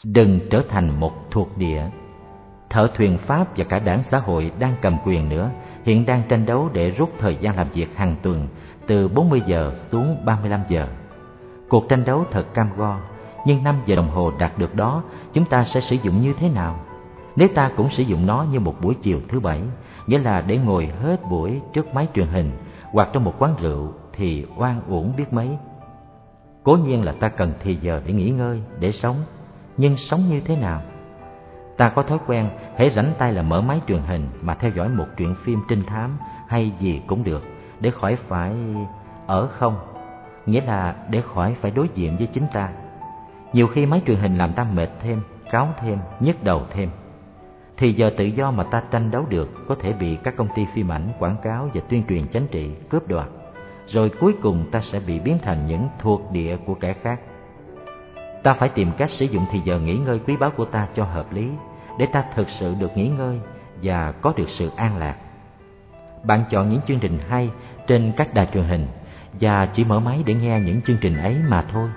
Đừng trở thành một thuộc địa. Thợ thuyền Pháp và cả đảng xã hội đang cầm quyền nữa hiện đang tranh đấu để rút thời gian làm việc hàng tuần từ 40 giờ xuống 35 giờ. Cuộc tranh đấu thật cam go, nhưng 5 giờ đồng hồ đạt được đó chúng ta sẽ sử dụng như thế nào? Nếu ta cũng sử dụng nó như một buổi chiều thứ Bảy, nghĩa là để ngồi hết buổi trước máy truyền hình hoặc trong một quán rượu, thì oan uổng biết mấy. Cố nhiên là ta cần thì giờ để nghỉ ngơi, để sống, nhưng sống như thế nào? Ta có thói quen hễ rảnh tay là mở máy truyền hình mà theo dõi một truyện phim trinh thám hay gì cũng được, để khỏi phải ở không, nghĩa là để khỏi phải đối diện với chính ta. Nhiều khi máy truyền hình làm ta mệt thêm, cáu thêm, nhức đầu thêm. Thì giờ tự do mà ta tranh đấu được có thể bị các công ty phim ảnh, quảng cáo và tuyên truyền chính trị cướp đoạt, rồi cuối cùng ta sẽ bị biến thành những thuộc địa của kẻ khác. Ta phải tìm cách sử dụng thì giờ nghỉ ngơi quý báu của ta cho hợp lý, để ta thực sự được nghỉ ngơi và có được sự an lạc. Bạn chọn những chương trình hay trên các đài truyền hình và chỉ mở máy để nghe những chương trình ấy mà thôi.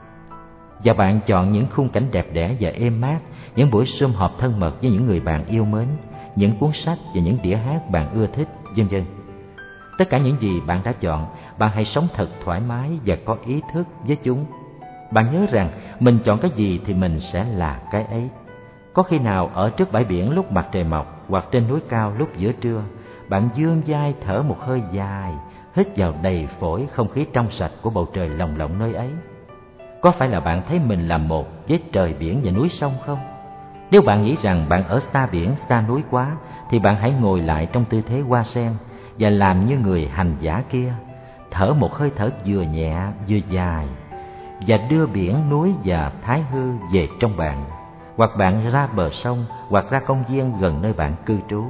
Và bạn chọn những khung cảnh đẹp đẽ và êm mát, những buổi sum họp thân mật với những người bạn yêu mến, những cuốn sách và những đĩa hát bạn ưa thích, vân vân. Tất cả những gì bạn đã chọn, bạn hãy sống thật thoải mái và có ý thức với chúng. Bạn nhớ rằng mình chọn cái gì thì mình sẽ là cái ấy. Có khi nào ở trước bãi biển lúc mặt trời mọc, hoặc trên núi cao lúc giữa trưa, bạn vươn vai thở một hơi dài, hít vào đầy phổi không khí trong sạch của bầu trời lồng lộng nơi ấy? Có phải là bạn thấy mình là một với trời biển và núi sông không? Nếu bạn nghĩ rằng bạn ở xa biển, xa núi quá, thì bạn hãy ngồi lại trong tư thế hoa sen và làm như người hành giả kia, thở một hơi thở vừa nhẹ vừa dài, và đưa biển, núi và thái hư về trong bạn, hoặc bạn ra bờ sông, hoặc ra công viên gần nơi bạn cư trú.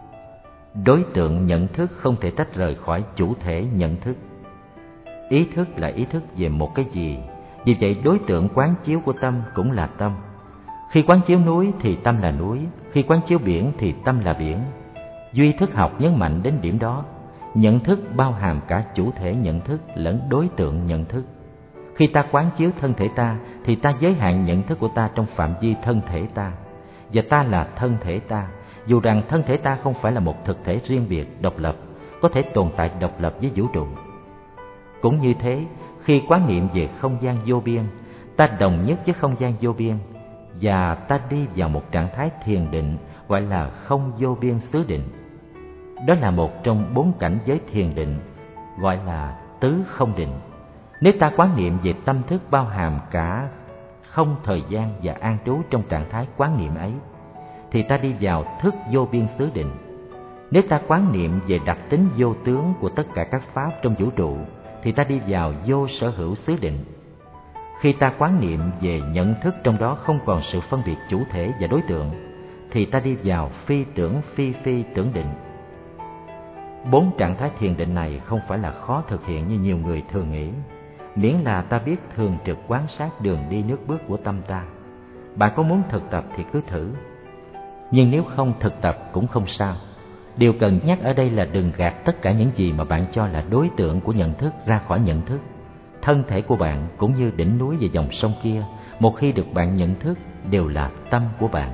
Đối tượng nhận thức không thể tách rời khỏi chủ thể nhận thức. Ý thức là ý thức về một cái gì, vì vậy đối tượng quán chiếu của tâm cũng là tâm. Khi quán chiếu núi thì tâm là núi, khi quán chiếu biển thì tâm là biển. Duy thức học nhấn mạnh đến điểm đó. Nhận thức bao hàm cả chủ thể nhận thức lẫn đối tượng nhận thức. Khi ta quán chiếu thân thể ta thì ta giới hạn nhận thức của ta trong phạm vi thân thể ta, và ta là thân thể ta, dù rằng thân thể ta không phải là một thực thể riêng biệt, độc lập, có thể tồn tại độc lập với vũ trụ. Cũng như thế, khi quán niệm về không gian vô biên, ta đồng nhất với không gian vô biên, và ta đi vào một trạng thái thiền định gọi là không vô biên xứ định. Đó là một trong 4 cảnh giới thiền định, gọi là tứ không định. Nếu ta quán niệm về tâm thức bao hàm cả không thời gian và an trú trong trạng thái quán niệm ấy, thì ta đi vào thức vô biên xứ định. Nếu ta quán niệm về đặc tính vô tướng của tất cả các pháp trong vũ trụ, thì ta đi vào vô sở hữu xứ định. Khi ta quán niệm về nhận thức trong đó không còn sự phân biệt chủ thể và đối tượng, thì ta đi vào phi tưởng phi phi tưởng định. 4 trạng thái thiền định này không phải là khó thực hiện như nhiều người thường nghĩ, miễn là ta biết thường trực quan sát đường đi nước bước của tâm ta. Bạn có muốn thực tập thì cứ thử, nhưng nếu không thực tập cũng không sao. Điều cần nhắc ở đây là đừng gạt tất cả những gì mà bạn cho là đối tượng của nhận thức ra khỏi nhận thức. Thân thể của bạn cũng như đỉnh núi và dòng sông kia, một khi được bạn nhận thức, đều là tâm của bạn.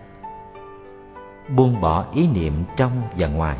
Buông bỏ ý niệm trong và ngoài.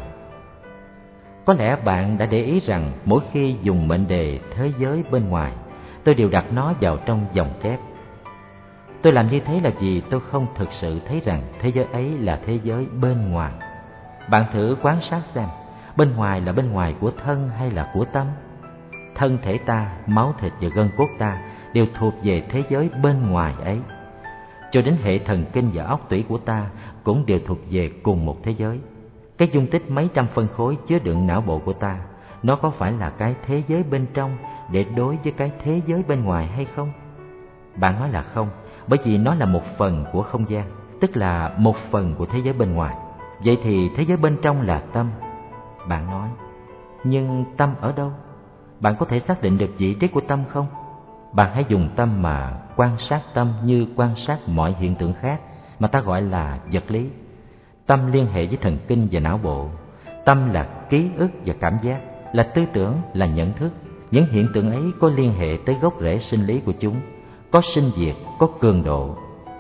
Có lẽ bạn đã để ý rằng mỗi khi dùng mệnh đề thế giới bên ngoài, tôi đều đặt nó vào trong dòng kép. Tôi làm như thế là vì tôi không thực sự thấy rằng thế giới ấy là thế giới bên ngoài. Bạn thử quan sát xem, bên ngoài là bên ngoài của thân hay là của tâm? Thân thể ta, máu thịt và gân cốt ta đều thuộc về thế giới bên ngoài ấy. Cho đến hệ thần kinh và óc tủy của ta cũng đều thuộc về cùng một thế giới. Cái dung tích mấy trăm phân khối chứa đựng não bộ của ta, nó có phải là cái thế giới bên trong để đối với cái thế giới bên ngoài hay không? Bạn nói là không, bởi vì nó là một phần của không gian, tức là một phần của thế giới bên ngoài. Vậy thì thế giới bên trong là tâm. Bạn nói, nhưng tâm ở đâu? Bạn có thể xác định được vị trí của tâm không? Bạn hãy dùng tâm mà quan sát tâm như quan sát mọi hiện tượng khác mà ta gọi là vật lý. Tâm liên hệ với thần kinh và não bộ. Tâm là ký ức và cảm giác, là tư tưởng, là nhận thức. Những hiện tượng ấy có liên hệ tới gốc rễ sinh lý của chúng, có sinh diệt, có cường độ.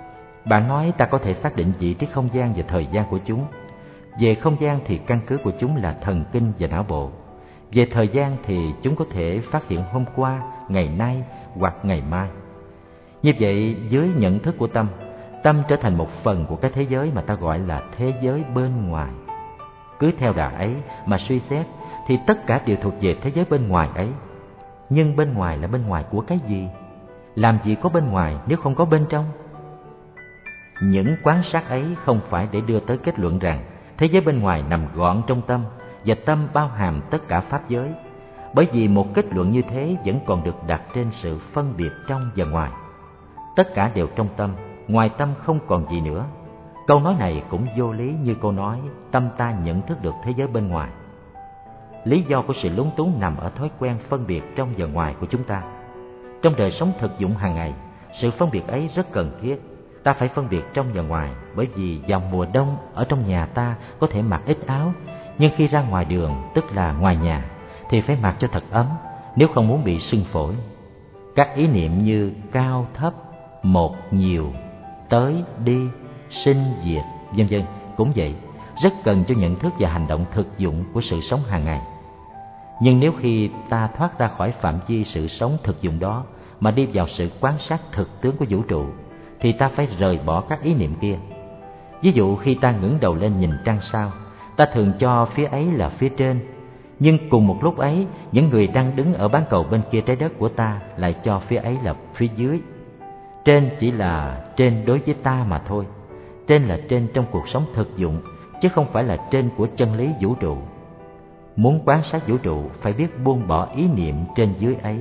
Bạn nói ta có thể xác định vị trí không gian và thời gian của chúng. Về không gian thì căn cứ của chúng là thần kinh và não bộ. Về thời gian thì chúng có thể phát hiện hôm qua, ngày nay hoặc ngày mai. Như vậy, với nhận thức của tâm, tâm trở thành một phần của cái thế giới mà ta gọi là thế giới bên ngoài. Cứ theo đà ấy mà suy xét thì tất cả đều thuộc về thế giới bên ngoài ấy. Nhưng bên ngoài là bên ngoài của cái gì? Làm gì có bên ngoài nếu không có bên trong? Những quan sát ấy không phải để đưa tới kết luận rằng thế giới bên ngoài nằm gọn trong tâm và tâm bao hàm tất cả pháp giới, bởi vì một kết luận như thế vẫn còn được đặt trên sự phân biệt trong và ngoài. Tất cả đều trong tâm, ngoài tâm không còn gì nữa. Câu nói này cũng vô lý như câu nói tâm ta nhận thức được thế giới bên ngoài. Lý do của sự lúng túng nằm ở thói quen phân biệt trong và ngoài của chúng ta. Trong đời sống thực dụng hàng ngày, sự phân biệt ấy rất cần thiết. Ta phải phân biệt trong và ngoài, bởi vì vào mùa đông ở trong nhà ta có thể mặc ít áo, nhưng khi ra ngoài đường, tức là ngoài nhà, thì phải mặc cho thật ấm, nếu không muốn bị sưng phổi. Các ý niệm như cao thấp, một nhiều, tới đi, sinh diệt, vân vân cũng vậy, rất cần cho nhận thức và hành động thực dụng của sự sống hàng ngày. Nhưng nếu khi ta thoát ra khỏi phạm vi sự sống thực dụng đó mà đi vào sự quan sát thực tướng của vũ trụ, thì ta phải rời bỏ các ý niệm kia. Ví dụ khi ta ngẩng đầu lên nhìn trăng sao, ta thường cho phía ấy là phía trên, nhưng cùng một lúc ấy, những người đang đứng ở bán cầu bên kia trái đất của ta lại cho phía ấy là phía dưới. Trên chỉ là trên đối với ta mà thôi. Trên là trên trong cuộc sống thực dụng, chứ không phải là trên của chân lý vũ trụ. Muốn quan sát vũ trụ phải biết buông bỏ ý niệm trên dưới ấy.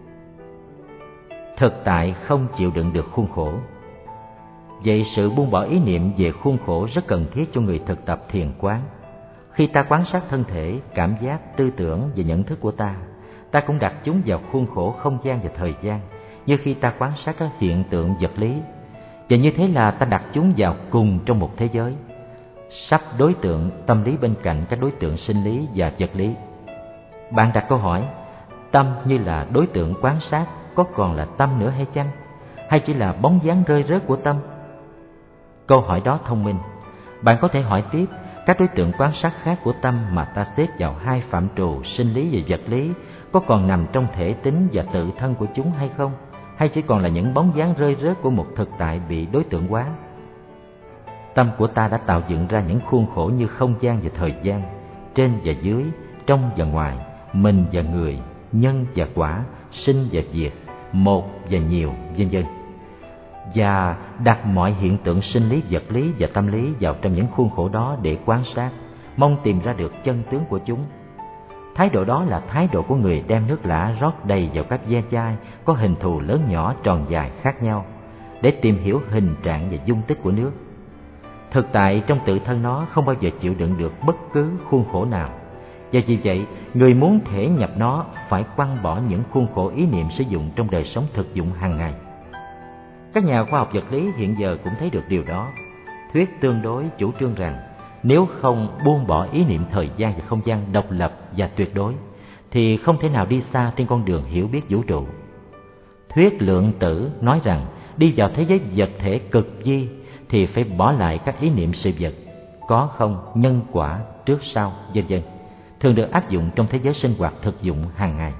Thực tại không chịu đựng được khuôn khổ. Vậy sự buông bỏ ý niệm về khuôn khổ rất cần thiết cho người thực tập thiền quán. Khi ta quan sát thân thể, cảm giác, tư tưởng và nhận thức của ta, ta cũng đặt chúng vào khuôn khổ không gian và thời gian, như khi ta quan sát các hiện tượng vật lý. Và như thế là ta đặt chúng vào cùng trong một thế giới, sắp đối tượng tâm lý bên cạnh các đối tượng sinh lý và vật lý. Bạn đặt câu hỏi, tâm như là đối tượng quan sát có còn là tâm nữa hay chăng? Hay chỉ là bóng dáng rơi rớt của tâm? Câu hỏi đó thông minh. Bạn có thể hỏi tiếp, các đối tượng quan sát khác của tâm mà ta xếp vào hai phạm trù sinh lý và vật lý có còn nằm trong thể tính và tự thân của chúng hay không? Hay chỉ còn là những bóng dáng rơi rớt của một thực tại bị đối tượng hóa? Tâm của ta đã tạo dựng ra những khuôn khổ như không gian và thời gian, trên và dưới, trong và ngoài, mình và người, nhân và quả, sinh và diệt, một và nhiều, vân vân. Và đặt mọi hiện tượng sinh lý, vật lý và tâm lý vào trong những khuôn khổ đó để quan sát, mong tìm ra được chân tướng của chúng. Thái độ đó là thái độ của người đem nước lã rót đầy vào các ve chai có hình thù lớn nhỏ, tròn dài khác nhau, để tìm hiểu hình trạng và dung tích của nước. Thực tại trong tự thân nó không bao giờ chịu đựng được bất cứ khuôn khổ nào, và vì vậy người muốn thể nhập nó phải quăng bỏ những khuôn khổ ý niệm sử dụng trong đời sống thực dụng hàng ngày. Các nhà khoa học vật lý hiện giờ cũng thấy được điều đó. Thuyết tương đối chủ trương rằng nếu không buông bỏ ý niệm thời gian và không gian độc lập và tuyệt đối, thì không thể nào đi xa trên con đường hiểu biết vũ trụ. Thuyết lượng tử nói rằng đi vào thế giới vật thể cực vi thì phải bỏ lại các ý niệm sự vật, có không, nhân quả, trước sau, vân vân, thường được áp dụng trong thế giới sinh hoạt thực dụng hàng ngày.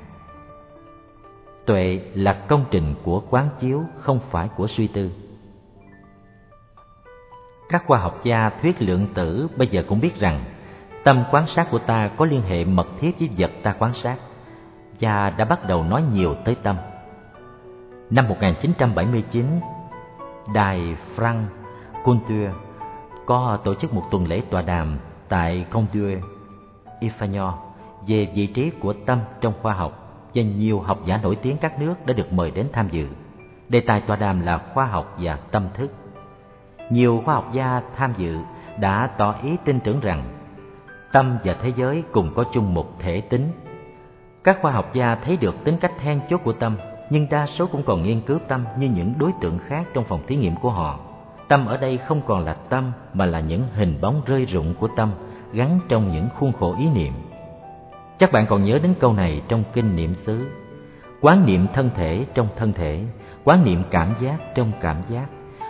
Tuệ là công trình của quán chiếu, không phải của suy tư. Các khoa học gia thuyết lượng tử bây giờ cũng biết rằng tâm quan sát của ta có liên hệ mật thiết với vật ta quan sát, và đã bắt đầu nói nhiều tới tâm. Năm 1979, đài Franck Culture có tổ chức một tuần lễ tọa đàm tại Conduit, Ifagnon về vị trí của tâm trong khoa học, và nhiều học giả nổi tiếng các nước đã được mời đến tham dự. Đề tài tọa đàm là khoa học và tâm thức. Nhiều khoa học gia tham dự đã tỏ ý tin tưởng rằng tâm và thế giới cùng có chung một thể tính. Các khoa học gia thấy được tính cách then chốt của tâm, nhưng đa số cũng còn nghiên cứu tâm như những đối tượng khác trong phòng thí nghiệm của họ. Tâm ở đây không còn là tâm, mà là những hình bóng rơi rụng của tâm gắn trong những khuôn khổ ý niệm. Chắc bạn còn nhớ đến câu này trong kinh niệm xứ: quán niệm thân thể trong thân thể, quán niệm cảm giác trong cảm giác,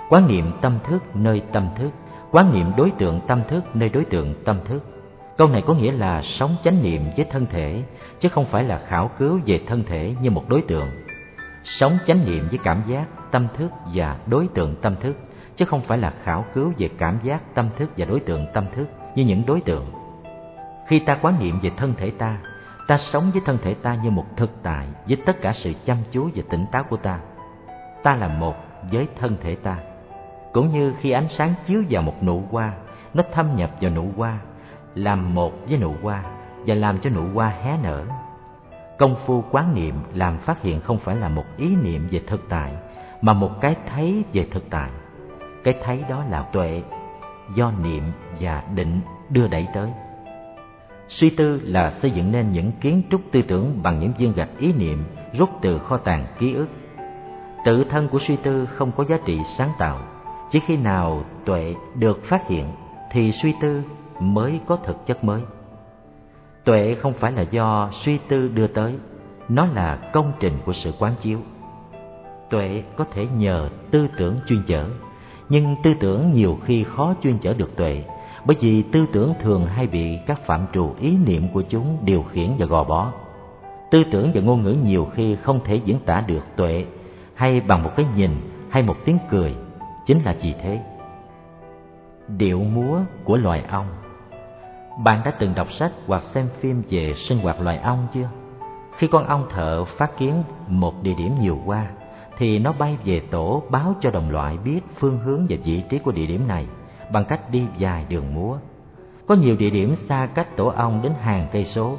quán niệm tâm thức nơi tâm thức, quán niệm đối tượng tâm thức nơi đối tượng tâm thức. Câu này có nghĩa là sống chánh niệm với thân thể, chứ không phải là khảo cứu về thân thể như một đối tượng. Sống chánh niệm với cảm giác, tâm thức và đối tượng tâm thức, chứ không phải là khảo cứu về cảm giác, tâm thức và đối tượng tâm thức như những đối tượng. Khi ta quán niệm về thân thể ta, ta sống với thân thể ta như một thực tại với tất cả sự chăm chú và tỉnh táo của ta. Ta là một với thân thể ta. Cũng như khi ánh sáng chiếu vào một nụ hoa, nó thâm nhập vào nụ hoa, làm một với nụ hoa và làm cho nụ hoa hé nở. Công phu quán niệm làm phát hiện không phải là một ý niệm về thực tại, mà một cái thấy về thực tại. Cái thấy đó là tuệ, do niệm và định đưa đẩy tới. Suy tư là xây dựng nên những kiến trúc tư tưởng bằng những viên gạch ý niệm rút từ kho tàng ký ức. Tự thân của suy tư không có giá trị sáng tạo. Chỉ khi nào tuệ được phát hiện thì suy tư mới có thực chất mới. Tuệ không phải là do suy tư đưa tới, nó là công trình của sự quán chiếu. Tuệ có thể nhờ tư tưởng chuyên chở, nhưng tư tưởng nhiều khi khó chuyên chở được tuệ, bởi vì tư tưởng thường hay bị các phạm trù ý niệm của chúng điều khiển và gò bó. Tư tưởng và ngôn ngữ nhiều khi không thể diễn tả được tuệ, hay bằng một cái nhìn hay một tiếng cười. Chính là vì thế. Điệu múa của loài ong. Bạn đã từng đọc sách hoặc xem phim về sinh hoạt loài ong chưa? Khi con ong thợ phát kiến một địa điểm nhiều hoa, thì nó bay về tổ báo cho đồng loại biết phương hướng và vị trí của địa điểm này bằng cách đi dài đường múa. Có nhiều địa điểm xa cách tổ ong đến hàng cây số.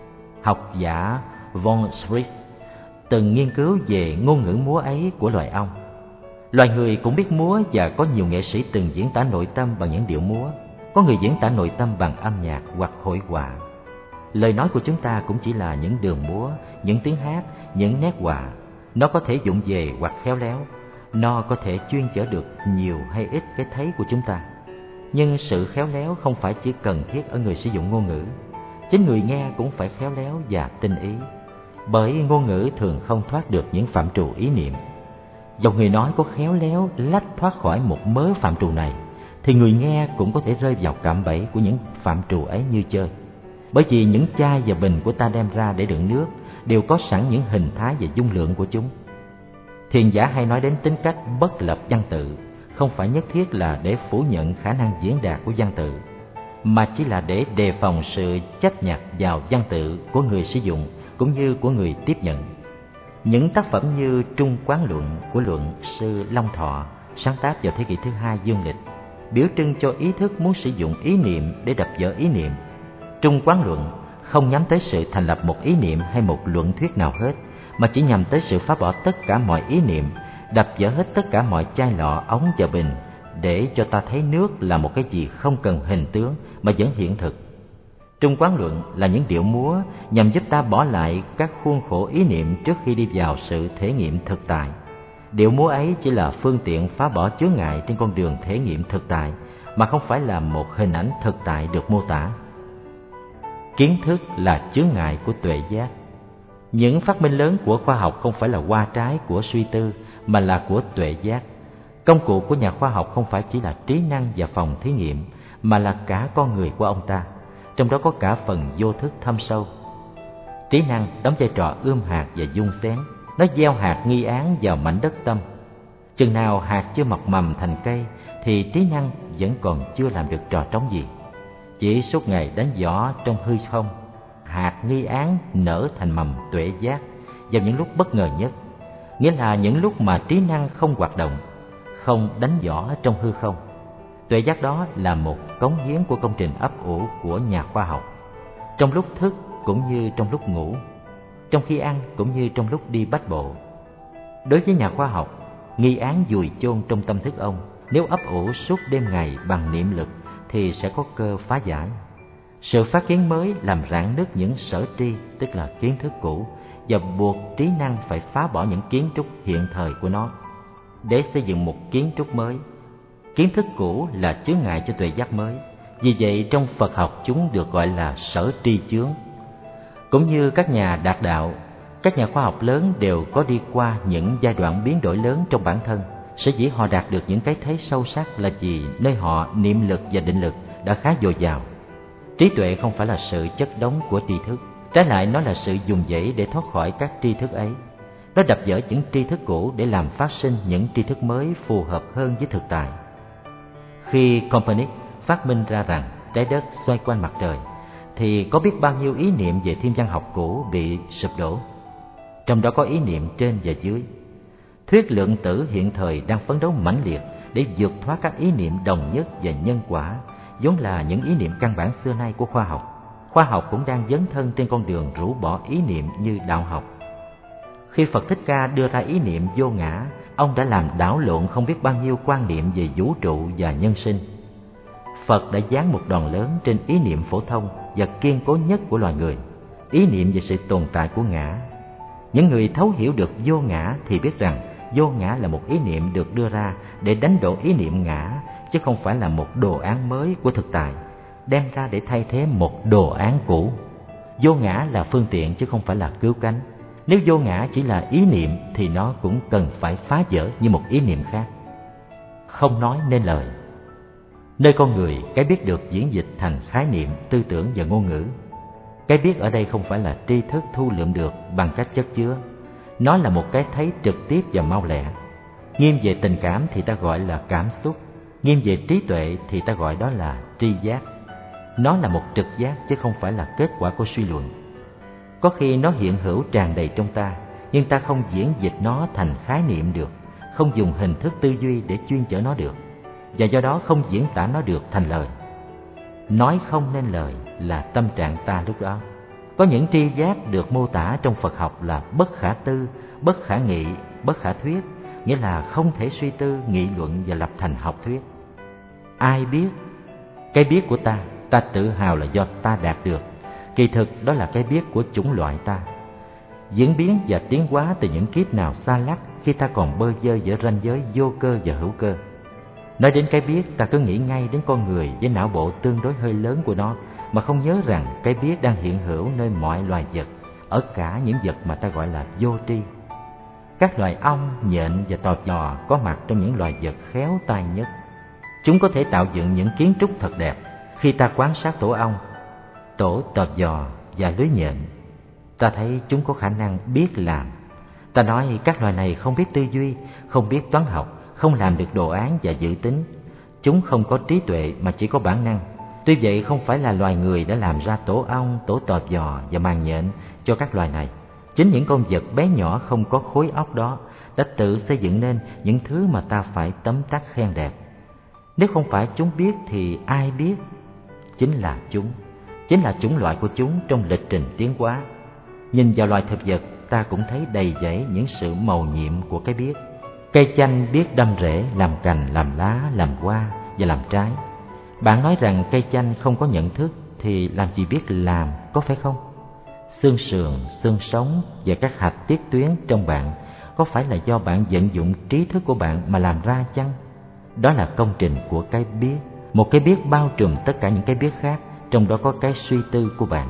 Học giả von Schritz từng nghiên cứu về ngôn ngữ múa ấy của loài ong. Loài người cũng biết múa và có nhiều nghệ sĩ từng diễn tả nội tâm bằng những điệu múa. Có người diễn tả nội tâm bằng âm nhạc hoặc hội họa. Lời nói của chúng ta cũng chỉ là những đường múa, những tiếng hát, những nét họa. Nó có thể vụng về hoặc khéo léo. Nó có thể chuyên chở được nhiều hay ít cái thấy của chúng ta. Nhưng sự khéo léo không phải chỉ cần thiết ở người sử dụng ngôn ngữ. Chính người nghe cũng phải khéo léo và tinh ý, bởi ngôn ngữ thường không thoát được những phạm trù ý niệm. Dầu người nói có khéo léo lách thoát khỏi một mớ phạm trù này, thì người nghe cũng có thể rơi vào cạm bẫy của những phạm trù ấy như chơi. Bởi vì những chai và bình của ta đem ra để đựng nước đều có sẵn những hình thái và dung lượng của chúng. Thiền giả hay nói đến tính cách bất lập văn tự, không phải nhất thiết là để phủ nhận khả năng diễn đạt của văn tự, mà chỉ là để đề phòng sự chấp nhặt vào văn tự của người sử dụng cũng như của người tiếp nhận. Những tác phẩm như Trung Quán Luận của luận sư Long Thọ, sáng tác vào thế kỷ thứ 2 dương lịch, biểu trưng cho ý thức muốn sử dụng ý niệm để đập vỡ ý niệm. Trung Quán Luận không nhắm tới sự thành lập một ý niệm hay một luận thuyết nào hết, mà chỉ nhằm tới sự phá bỏ tất cả mọi ý niệm, đập vỡ hết tất cả mọi chai lọ, ống và bình, để cho ta thấy nước là một cái gì không cần hình tướng mà vẫn hiện thực. Trung Quán Luận là những điệu múa nhằm giúp ta bỏ lại các khuôn khổ ý niệm trước khi đi vào sự thể nghiệm thực tại. Điệu múa ấy chỉ là phương tiện phá bỏ chướng ngại trên con đường thể nghiệm thực tại, mà không phải là một hình ảnh thực tại được mô tả. Kiến thức là chướng ngại của tuệ giác. Những phát minh lớn của khoa học không phải là hoa trái của suy tư, mà là của tuệ giác. Công cụ của nhà khoa học không phải chỉ là trí năng và phòng thí nghiệm, mà là cả con người của ông ta, trong đó có cả phần vô thức thâm sâu. Trí năng đóng vai trò ươm hạt và dung xén. Nó gieo hạt nghi án vào mảnh đất tâm. Chừng nào hạt chưa mọc mầm thành cây thì trí năng vẫn còn chưa làm được trò trống gì. Chỉ suốt ngày đánh giỏ trong hư không, hạt nghi án nở thành mầm tuệ giác vào những lúc bất ngờ nhất, nghĩa là những lúc mà trí năng không hoạt động, không đánh giỏ trong hư không. Tuệ giác đó là một cống hiến của công trình ấp ủ của nhà khoa học, trong lúc thức cũng như trong lúc ngủ, trong khi ăn cũng như trong lúc đi bách bộ. Đối với nhà khoa học, nghi án dùi chôn trong tâm thức ông, nếu ấp ủ suốt đêm ngày bằng niệm lực thì sẽ có cơ phá giải. Sự phát kiến mới làm rạn nứt những sở tri, tức là kiến thức cũ, và buộc trí năng phải phá bỏ những kiến trúc hiện thời của nó để xây dựng một kiến trúc mới. Kiến thức cũ là chướng ngại cho tuệ giác mới, vì vậy trong Phật học chúng được gọi là sở tri chướng. Cũng như các nhà đạt đạo, các nhà khoa học lớn đều có đi qua những giai đoạn biến đổi lớn trong bản thân, Sở dĩ họ đạt được những cái thấy sâu sắc là vì nơi họ niệm lực và định lực đã khá dồi dào. Trí tuệ không phải là sự chất đống của tri thức, trái lại nó là sự dùng dãy để thoát khỏi các tri thức ấy. Nó đập vỡ những tri thức cũ để làm phát sinh những tri thức mới phù hợp hơn với thực tại. Khi Copernic phát minh ra rằng trái đất xoay quanh mặt trời, thì có biết bao nhiêu ý niệm về thiên văn học cũ bị sụp đổ. Trong đó có ý niệm trên và dưới. Thuyết lượng tử hiện thời đang phấn đấu mãnh liệt để vượt thoát các ý niệm đồng nhất và nhân quả, vốn là những ý niệm căn bản xưa nay của khoa học. Khoa học cũng đang dấn thân trên con đường rũ bỏ ý niệm như đạo học. Khi Phật Thích Ca đưa ra ý niệm vô ngã, ông đã làm đảo lộn không biết bao nhiêu quan niệm về vũ trụ và nhân sinh. Phật đã giáng một đòn lớn trên ý niệm phổ thông và kiên cố nhất của loài người, ý niệm về sự tồn tại của ngã. Những người thấu hiểu được vô ngã thì biết rằng vô ngã là một ý niệm được đưa ra để đánh đổ ý niệm ngã, chứ không phải là một đồ án mới của thực tại, đem ra để thay thế một đồ án cũ. Vô ngã là phương tiện chứ không phải là cứu cánh. Nếu vô ngã chỉ là ý niệm thì nó cũng cần phải phá vỡ như một ý niệm khác. Không nói nên lời. Nơi con người, cái biết được diễn dịch thành khái niệm, tư tưởng và ngôn ngữ. Cái biết ở đây không phải là tri thức thu lượm được bằng cách chất chứa. Nó là một cái thấy trực tiếp và mau lẹ. Nghiêng về tình cảm thì ta gọi là cảm xúc, nghiêng về trí tuệ thì ta gọi đó là tri giác. Nó là một trực giác chứ không phải là kết quả của suy luận. Có khi nó hiện hữu tràn đầy trong ta, nhưng ta không diễn dịch nó thành khái niệm được, không dùng hình thức tư duy để chuyên chở nó được, và do đó không diễn tả nó được thành lời. Nói không nên lời là tâm trạng ta lúc đó. Có những tri giác được mô tả trong Phật học là bất khả tư, bất khả nghị, bất khả thuyết, nghĩa là không thể suy tư, nghị luận và lập thành học thuyết. Ai biết? Cái biết của ta tự hào là do ta đạt được. Kỳ thực đó là cái biết của chủng loại ta, diễn biến và tiến hóa từ những kiếp nào xa lắc khi ta còn bơ vơ giữa ranh giới vô cơ và hữu cơ. Nói đến cái biết, ta cứ nghĩ ngay đến con người với não bộ tương đối hơi lớn của nó, mà không nhớ rằng cái biết đang hiện hữu nơi mọi loài vật, ở cả những vật mà ta gọi là vô tri. Các loài ong, nhện và tò giò có mặt trong những loài vật khéo tay nhất. Chúng có thể tạo dựng những kiến trúc thật đẹp. Khi ta quan sát tổ ong, tổ tò giò và lưới nhện, ta thấy chúng có khả năng biết làm. Ta nói các loài này không biết tư duy, không biết toán học, không làm được đồ án và dự tính. Chúng không có trí tuệ mà chỉ có bản năng. Tuy vậy không phải là loài người đã làm ra tổ ong, tổ tò giò và màng nhện cho các loài này. Chính những con vật bé nhỏ không có khối óc đó đã tự xây dựng nên những thứ mà ta phải tấm tắc khen đẹp. Nếu không phải chúng biết thì ai biết? Chính là chúng, chính là chủng loại của chúng trong lịch trình tiến hóa. Nhìn vào loài thực vật, ta cũng thấy đầy dẫy những sự mầu nhiệm của cái biết. Cây chanh biết đâm rễ, làm cành, làm lá, làm hoa và làm trái. Bạn nói rằng cây chanh không có nhận thức thì làm gì biết làm, có phải không? Xương sườn, xương sống và các hạch tiết tuyến trong bạn có phải là do bạn vận dụng trí thức của bạn mà làm ra chăng? Đó là công trình của cái biết, một cái biết bao trùm tất cả những cái biết khác, trong đó có cái suy tư của bạn.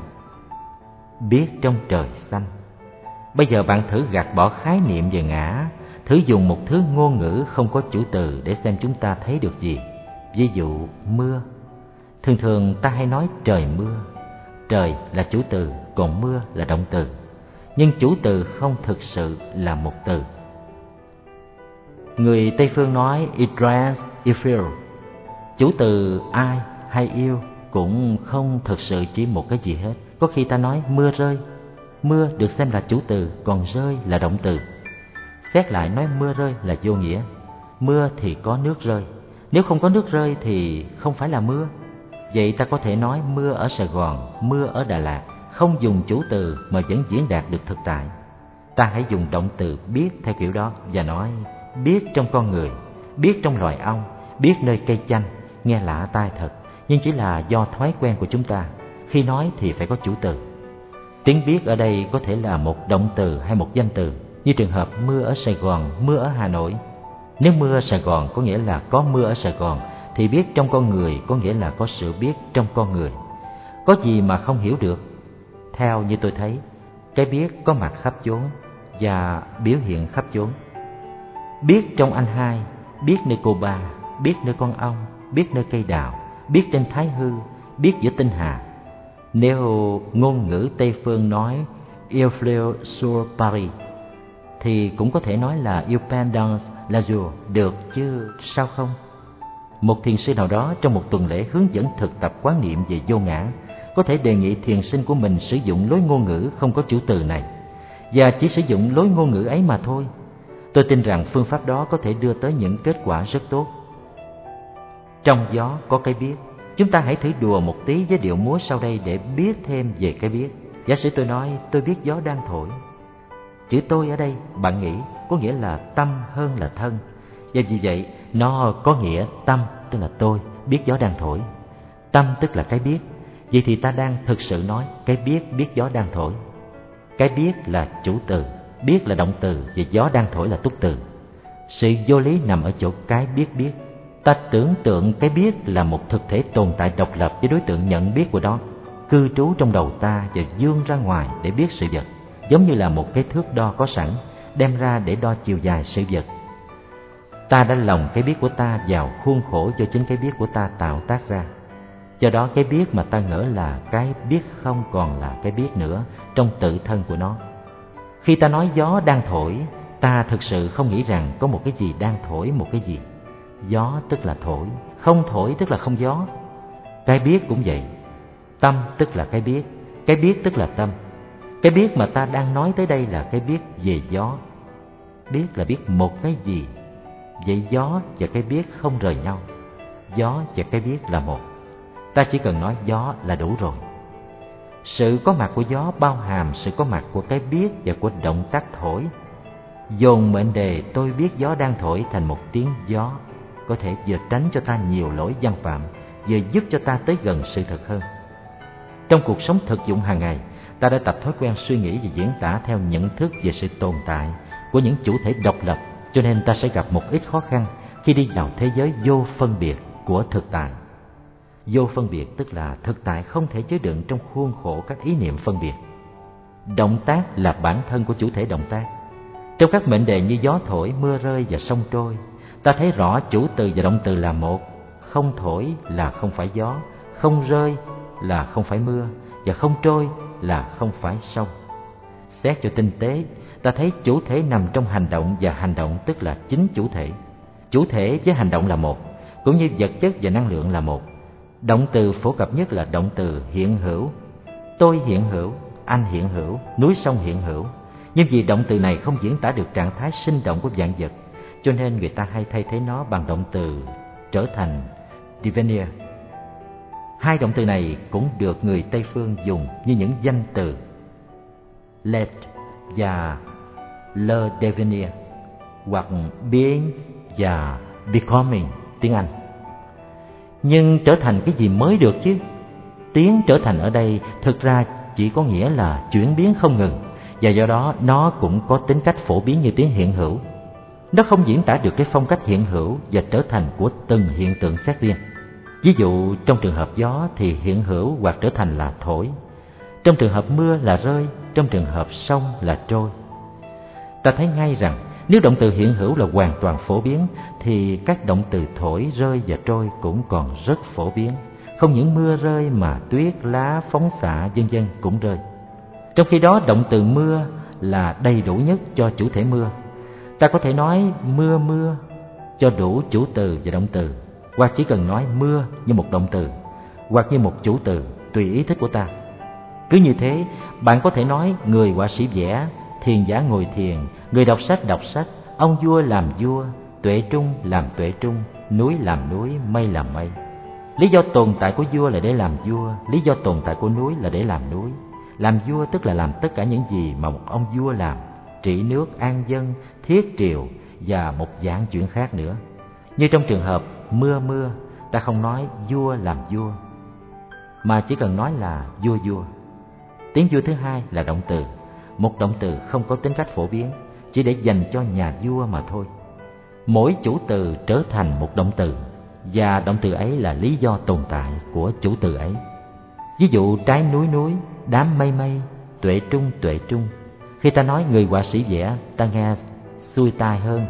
Biết trong trời xanh. Bây giờ bạn thử gạt bỏ khái niệm về ngã, thử dùng một thứ ngôn ngữ không có chủ từ để xem chúng ta thấy được gì. Ví dụ mưa. Thường thường ta hay nói trời mưa. Trời là chủ từ, còn mưa là động từ. Nhưng chủ từ không thực sự là một từ. Người Tây phương nói it rains, it feels. Chủ từ ai hay yêu cũng không thực sự chỉ một cái gì hết. Có khi ta nói mưa rơi. Mưa được xem là chủ từ, còn rơi là động từ. Xét lại nói mưa rơi là vô nghĩa. Mưa thì có nước rơi. Nếu không có nước rơi thì không phải là mưa. Vậy ta có thể nói mưa ở Sài Gòn, mưa ở Đà Lạt, không dùng chủ từ mà vẫn diễn đạt được thực tại. Ta hãy dùng động từ biết theo kiểu đó và nói biết trong con người, biết trong loài ong, biết nơi cây chanh. Nghe lạ tai thật, nhưng chỉ là do thói quen của chúng ta. Khi nói thì phải có chủ từ. Tiếng biết ở đây có thể là một động từ hay một danh từ, như trường hợp mưa ở Sài Gòn, mưa ở Hà Nội. Nếu mưa ở Sài Gòn có nghĩa là có mưa ở Sài Gòn, thì biết trong con người có nghĩa là có sự biết trong con người. Có gì mà không hiểu được? Theo như tôi thấy, cái biết có mặt khắp chốn và biểu hiện khắp chốn. Biết trong anh hai biết nơi cô Ba, biết nơi con ong, biết nơi cây đào, biết trên Thái Hư, biết giữa tinh hà. Nếu ngôn ngữ Tây phương nói Il fleur sur Paris thì cũng có thể nói là Il peint dans l'azur được chứ sao không? Một thiền sư nào đó trong một tuần lễ hướng dẫn thực tập quán niệm về vô ngã có thể đề nghị thiền sinh của mình sử dụng lối ngôn ngữ không có chủ từ này, và chỉ sử dụng lối ngôn ngữ ấy mà thôi. Tôi tin rằng phương pháp đó có thể đưa tới những kết quả rất tốt. Trong gió có cái biết. Chúng ta hãy thử đùa một tí với điệu múa sau đây để biết thêm về cái biết. Giả sử tôi nói tôi biết gió đang thổi. Chữ tôi ở đây bạn nghĩ có nghĩa là tâm hơn là thân, và vì vậy nó có nghĩa tâm tức là tôi biết gió đang thổi, tâm tức là cái biết. Vậy thì ta đang thực sự nói cái biết gió đang thổi. Cái biết là chủ từ, biết là động từ, và gió đang thổi là túc từ. Sự vô lý nằm ở chỗ cái biết. Ta tưởng tượng cái biết là một thực thể tồn tại độc lập với đối tượng nhận biết của nó, cư trú trong đầu ta và vươn ra ngoài để biết sự vật, giống như là một cái thước đo có sẵn, đem ra để đo chiều dài sự vật. Ta đã lồng cái biết của ta vào khuôn khổ do chính cái biết của ta tạo tác ra. Do đó cái biết mà ta ngỡ là cái biết không còn là cái biết nữa trong tự thân của nó. Khi ta nói gió đang thổi, ta thực sự không nghĩ rằng có một cái gì đang thổi một cái gì. Gió tức là thổi, không thổi tức là không gió. Cái biết cũng vậy. Tâm tức là cái biết tức là tâm. Cái biết mà ta đang nói tới đây là cái biết về gió. Biết là biết một cái gì. Vậy gió và cái biết không rời nhau. Gió và cái biết là một. Ta chỉ cần nói gió là đủ rồi. Sự có mặt của gió bao hàm sự có mặt của cái biết và của động tác thổi. Dồn mệnh đề tôi biết gió đang thổi thành một tiếng gió có thể vừa tránh cho ta nhiều lỗi văn phạm, vừa giúp cho ta tới gần sự thật hơn. Trong cuộc sống thực dụng hàng ngày, ta đã tập thói quen suy nghĩ và diễn tả theo nhận thức về sự tồn tại của những chủ thể độc lập, cho nên ta sẽ gặp một ít khó khăn khi đi vào thế giới vô phân biệt của thực tại. Vô phân biệt tức là thực tại không thể chứa đựng trong khuôn khổ các ý niệm phân biệt. Động tác là bản thân của chủ thể động tác. Trong các mệnh đề như gió thổi, mưa rơi và sông trôi, ta thấy rõ chủ từ và động từ là một. Không thổi là không phải gió, không rơi là không phải mưa, và không trôi là không phải sông. Xét cho tinh tế, ta thấy chủ thể nằm trong hành động, và hành động tức là chính chủ thể. Chủ thể với hành động là một, cũng như vật chất và năng lượng là một. Động từ phổ cập nhất là động từ hiện hữu. Tôi hiện hữu, anh hiện hữu, núi sông hiện hữu. Nhưng vì động từ này không diễn tả được trạng thái sinh động của vạn vật, cho nên người ta hay thay thế nó bằng động từ trở thành devenir. Hai động từ này cũng được người Tây phương dùng như những danh từ l'être và le devenir, hoặc being và becoming tiếng Anh. Nhưng trở thành cái gì mới được chứ? Tiếng trở thành ở đây thực ra chỉ có nghĩa là chuyển biến không ngừng, và do đó nó cũng có tính cách phổ biến như tiếng hiện hữu. Nó không diễn tả được cái phong cách hiện hữu và trở thành của từng hiện tượng xét riêng. Ví dụ trong trường hợp gió thì hiện hữu hoặc trở thành là thổi, trong trường hợp mưa là rơi, trong trường hợp sông là trôi. Ta thấy ngay rằng nếu động từ hiện hữu là hoàn toàn phổ biến thì các động từ thổi, rơi và trôi cũng còn rất phổ biến. Không những mưa rơi mà tuyết, lá, phóng xạ vân vân cũng rơi. Trong khi đó động từ mưa là đầy đủ nhất cho chủ thể mưa. Ta có thể nói mưa mưa cho đủ chủ từ và động từ, hoặc chỉ cần nói mưa như một động từ hoặc như một chủ từ tùy ý thích của ta. Cứ như thế, bạn có thể nói người họa sĩ vẽ, thiền giả ngồi thiền, người đọc sách, ông vua làm vua, tuệ trung làm tuệ trung, núi làm núi, mây làm mây. Lý do tồn tại của vua là để làm vua, lý do tồn tại của núi là để làm núi. Làm vua tức là làm tất cả những gì mà một ông vua làm, trị nước, an dân, thiết triều và một dạng chuyện khác nữa. Như trong trường hợp mưa mưa, ta không nói vua làm vua, mà chỉ cần nói là vua vua. Tiếng vua thứ hai là động từ, một động từ không có tính cách phổ biến, chỉ để dành cho nhà vua mà thôi. Mỗi chủ từ trở thành một động từ, và động từ ấy là lý do tồn tại của chủ từ ấy. Ví dụ trái núi núi, đám mây mây, tuệ trung tuệ trung. Khi ta nói người họa sĩ vẽ, ta nghe xuôi tai hơn,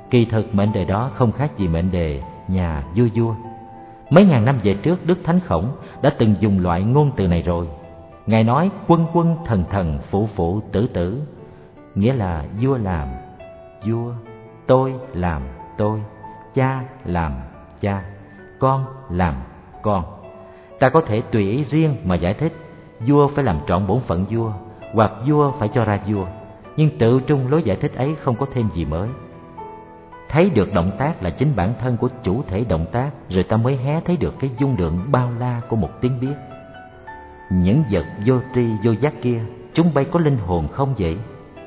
Kỳ thực mệnh đề đó không khác gì mệnh đề nhà vua vua. Mấy ngàn năm về trước, Đức Thánh Khổng đã từng dùng loại ngôn từ này rồi. Ngài nói quân quân thần thần phụ phụ tử tử, nghĩa là vua làm vua, tôi làm tôi, cha làm cha, con làm con. Ta có thể tùy ý riêng mà giải thích vua phải làm trọn bổn phận vua, hoặc vua phải cho ra vua, nhưng tự trung lối giải thích ấy không có thêm gì mới. Thấy được động tác là chính bản thân của chủ thể động tác, rồi ta mới hé thấy được cái dung lượng bao la của một tiếng biết. Những vật vô tri vô giác kia, chúng bay có linh hồn không vậy?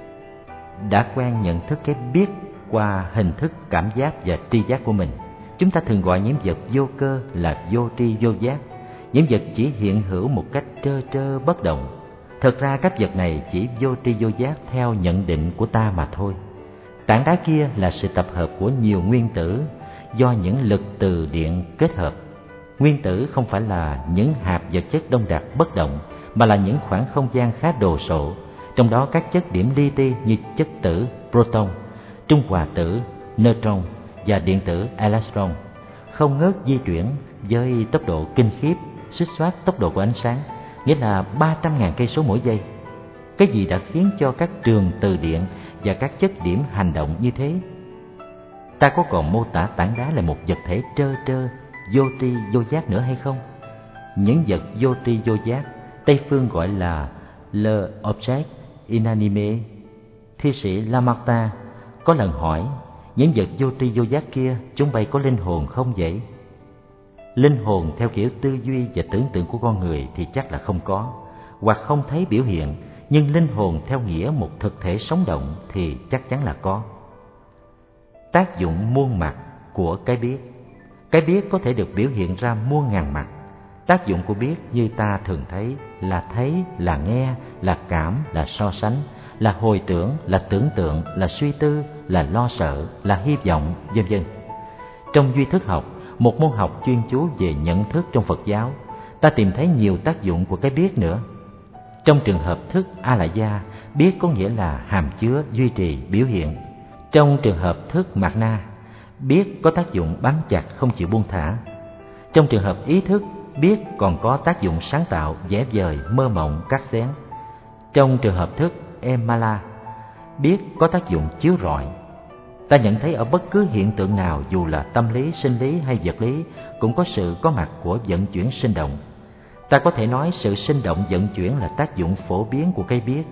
Đã quen nhận thức cái biết qua hình thức cảm giác và tri giác của mình, chúng ta thường gọi những vật vô cơ là vô tri vô giác. Những vật chỉ hiện hữu một cách trơ trơ bất động. Thật ra các vật này chỉ vô tri vô giác theo nhận định của ta mà thôi. Tảng đá kia là sự tập hợp của nhiều nguyên tử do những lực từ điện kết hợp. Nguyên tử không phải là những hạt vật chất đông đặc bất động, mà là những khoảng không gian khá đồ sộ. Trong đó các chất điểm li ti như chất tử proton, trung hòa tử neutron và điện tử electron không ngớt di chuyển với tốc độ kinh khiếp, suýt soát tốc độ của ánh sáng, nghĩa là 300.000 cây số mỗi giây. Cái gì đã khiến cho các trường từ điện và các chất điểm hành động như thế? Ta có còn mô tả tảng đá là một vật thể trơ trơ, vô tri vô giác nữa hay không? Những vật vô tri vô giác, Tây phương gọi là le objet inanimé. Thi sĩ Lamartine có lần hỏi, những vật vô tri vô giác kia, chúng bay có linh hồn không vậy? Linh hồn theo kiểu tư duy và tưởng tượng của con người thì chắc là không có, hoặc không thấy biểu hiện. Nhưng linh hồn theo nghĩa một thực thể sống động thì chắc chắn là có. Tác dụng muôn mặt của cái biết. Cái biết có thể được biểu hiện ra muôn ngàn mặt. Tác dụng của biết như ta thường thấy, là nghe, là cảm, là so sánh, là hồi tưởng, là tưởng tượng, là suy tư, là lo sợ, là hy vọng, vân vân. Trong duy thức học, một môn học chuyên chú về nhận thức trong Phật giáo, ta tìm thấy nhiều tác dụng của cái biết nữa. Trong trường hợp thức A-la-gia, biết có nghĩa là hàm chứa, duy trì, biểu hiện. Trong trường hợp thức mạt na, biết có tác dụng bám chặt, không chịu buông thả. Trong trường hợp ý thức, biết còn có tác dụng sáng tạo, vẽ vời, mơ mộng, cắt xén. Trong trường hợp thức Emala, biết có tác dụng chiếu rọi. Ta nhận thấy ở bất cứ hiện tượng nào, dù là tâm lý, sinh lý hay vật lý, cũng có sự có mặt của vận chuyển sinh động. Ta có thể nói sự sinh động vận chuyển là tác dụng phổ biến của cái biết.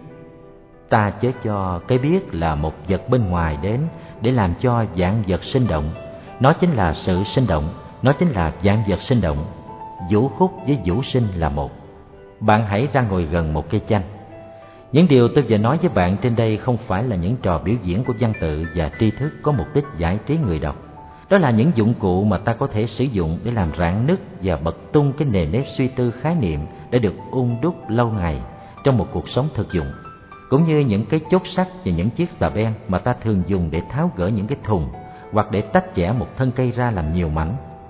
Ta chớ cho cái biết là một vật bên ngoài đến để làm cho vạn vật sinh động. Nó chính là sự sinh động, nó chính là vạn vật sinh động. Vũ khúc với vũ sinh là một. Bạn hãy ra ngồi gần một cây chanh. Những điều tôi vừa nói với bạn trên đây không phải là những trò biểu diễn của văn tự và tri thức có mục đích giải trí người đọc. Đó là những dụng cụ mà ta có thể sử dụng để làm rạn nứt và bật tung cái nề nếp suy tư khái niệm đã được đúc lâu ngày trong một cuộc sống thực dụng, cũng như những cái chốt sắt và những chiếc xà beng mà ta thường dùng để tháo gỡ những cái thùng hoặc để tách chẻ một thân cây ra làm nhiều mảnh.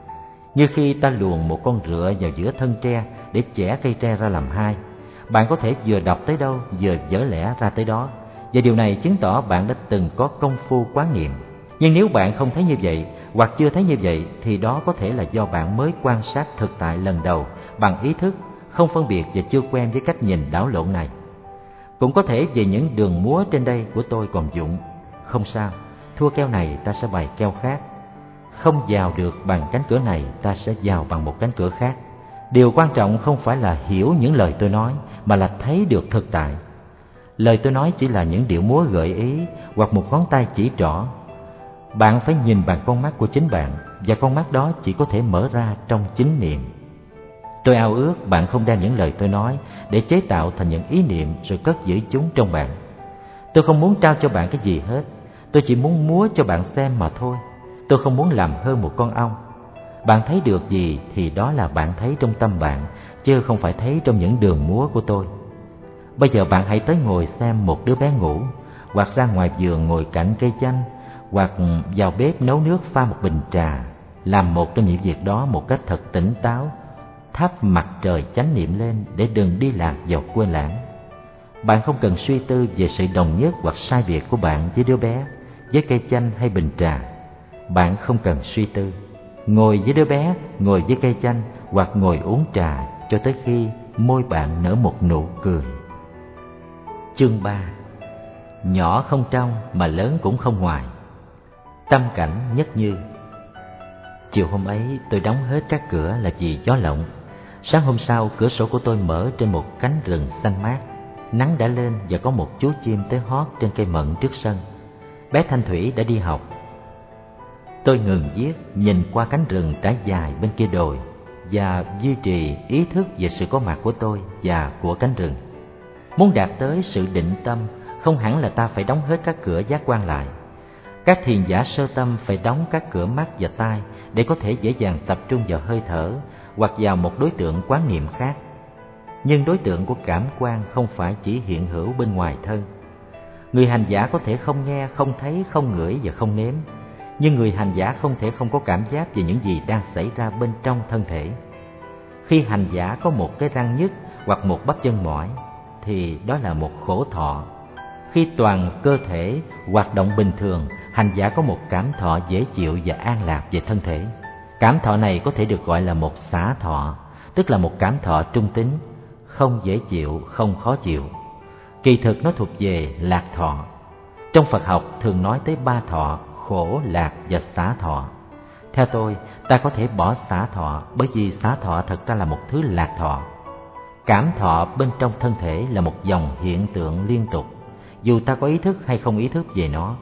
Như khi ta luồn một con rựa vào giữa thân tre để chẻ cây tre ra làm hai, bạn có thể vừa đọc tới đâu vừa vỡ lẽ ra tới đó, và điều này chứng tỏ bạn đã từng có công phu quán niệm. Nhưng nếu bạn không thấy như vậy hoặc chưa thấy như vậy thì đó có thể là do bạn mới quan sát thực tại lần đầu bằng ý thức, không phân biệt và chưa quen với cách nhìn đảo lộn này. Cũng có thể về những đường múa trên đây của tôi còn dụng. Không sao, thua keo này ta sẽ bày keo khác. Không vào được bằng cánh cửa này, ta sẽ vào bằng một cánh cửa khác. Điều quan trọng không phải là hiểu những lời tôi nói, mà là thấy được thực tại. Lời tôi nói chỉ là những điệu múa gợi ý hoặc một ngón tay chỉ trỏ. Bạn phải nhìn bằng con mắt của chính bạn, và con mắt đó chỉ có thể mở ra trong chính niệm. Tôi ao ước bạn không đem những lời tôi nói để chế tạo thành những ý niệm rồi cất giữ chúng trong bạn. Tôi không muốn trao cho bạn cái gì hết, tôi chỉ muốn múa cho bạn xem mà thôi. Tôi không muốn làm hơn một con ong. Bạn thấy được gì thì đó là bạn thấy trong tâm bạn, chứ không phải thấy trong những đường múa của tôi. Bây giờ bạn hãy tới ngồi xem một đứa bé ngủ, hoặc ra ngoài vườn ngồi cạnh cây chanh, hoặc vào bếp nấu nước pha một bình trà. Làm một trong những việc đó một cách thật tỉnh táo, thắp mặt trời chánh niệm lên để đừng đi lạc vào quên lãng. Bạn không cần suy tư về sự đồng nhất hoặc sai biệt của bạn với đứa bé, với cây chanh hay bình trà. Bạn không cần suy tư, ngồi với đứa bé, ngồi với cây chanh hoặc ngồi uống trà cho tới khi môi bạn nở một nụ cười. Chương 3. Nhỏ không trong mà lớn cũng không ngoài. Tâm cảnh nhất như. Chiều hôm ấy tôi đóng hết các cửa là vì gió lộng. Sáng hôm sau cửa sổ của tôi mở trên một cánh rừng xanh mát. Nắng đã lên và có một chú chim tới hót trên cây mận trước sân. Bé Thanh Thủy đã đi học. Tôi ngừng viết, nhìn qua cánh rừng trải dài bên kia đồi và duy trì ý thức về sự có mặt của tôi và của cánh rừng. Muốn đạt tới sự định tâm, không hẳn là ta phải đóng hết các cửa giác quan lại. Các thiền giả sơ tâm phải đóng các cửa mắt và tai để có thể dễ dàng tập trung vào hơi thở hoặc vào một đối tượng quán niệm khác. Nhưng đối tượng của cảm quan không phải chỉ hiện hữu bên ngoài thân. Người hành giả có thể không nghe, không thấy, không ngửi và không nếm, nhưng người hành giả không thể không có cảm giác về những gì đang xảy ra bên trong thân thể. Khi hành giả có một cái răng nhức hoặc một bắp chân mỏi thì đó là một khổ thọ. Khi toàn cơ thể hoạt động bình thường, hành giả có một cảm thọ dễ chịu và an lạc về thân thể. Cảm thọ này có thể được gọi là một xả thọ, tức là một cảm thọ trung tính, không dễ chịu, không khó chịu. Kỳ thực nó thuộc về lạc thọ. Trong Phật học thường nói tới ba thọ: khổ, lạc và xả thọ. Theo tôi, ta có thể bỏ xả thọ bởi vì xả thọ thật ra là một thứ lạc thọ. Cảm thọ bên trong thân thể là một dòng hiện tượng liên tục, dù ta có ý thức hay không ý thức về nó.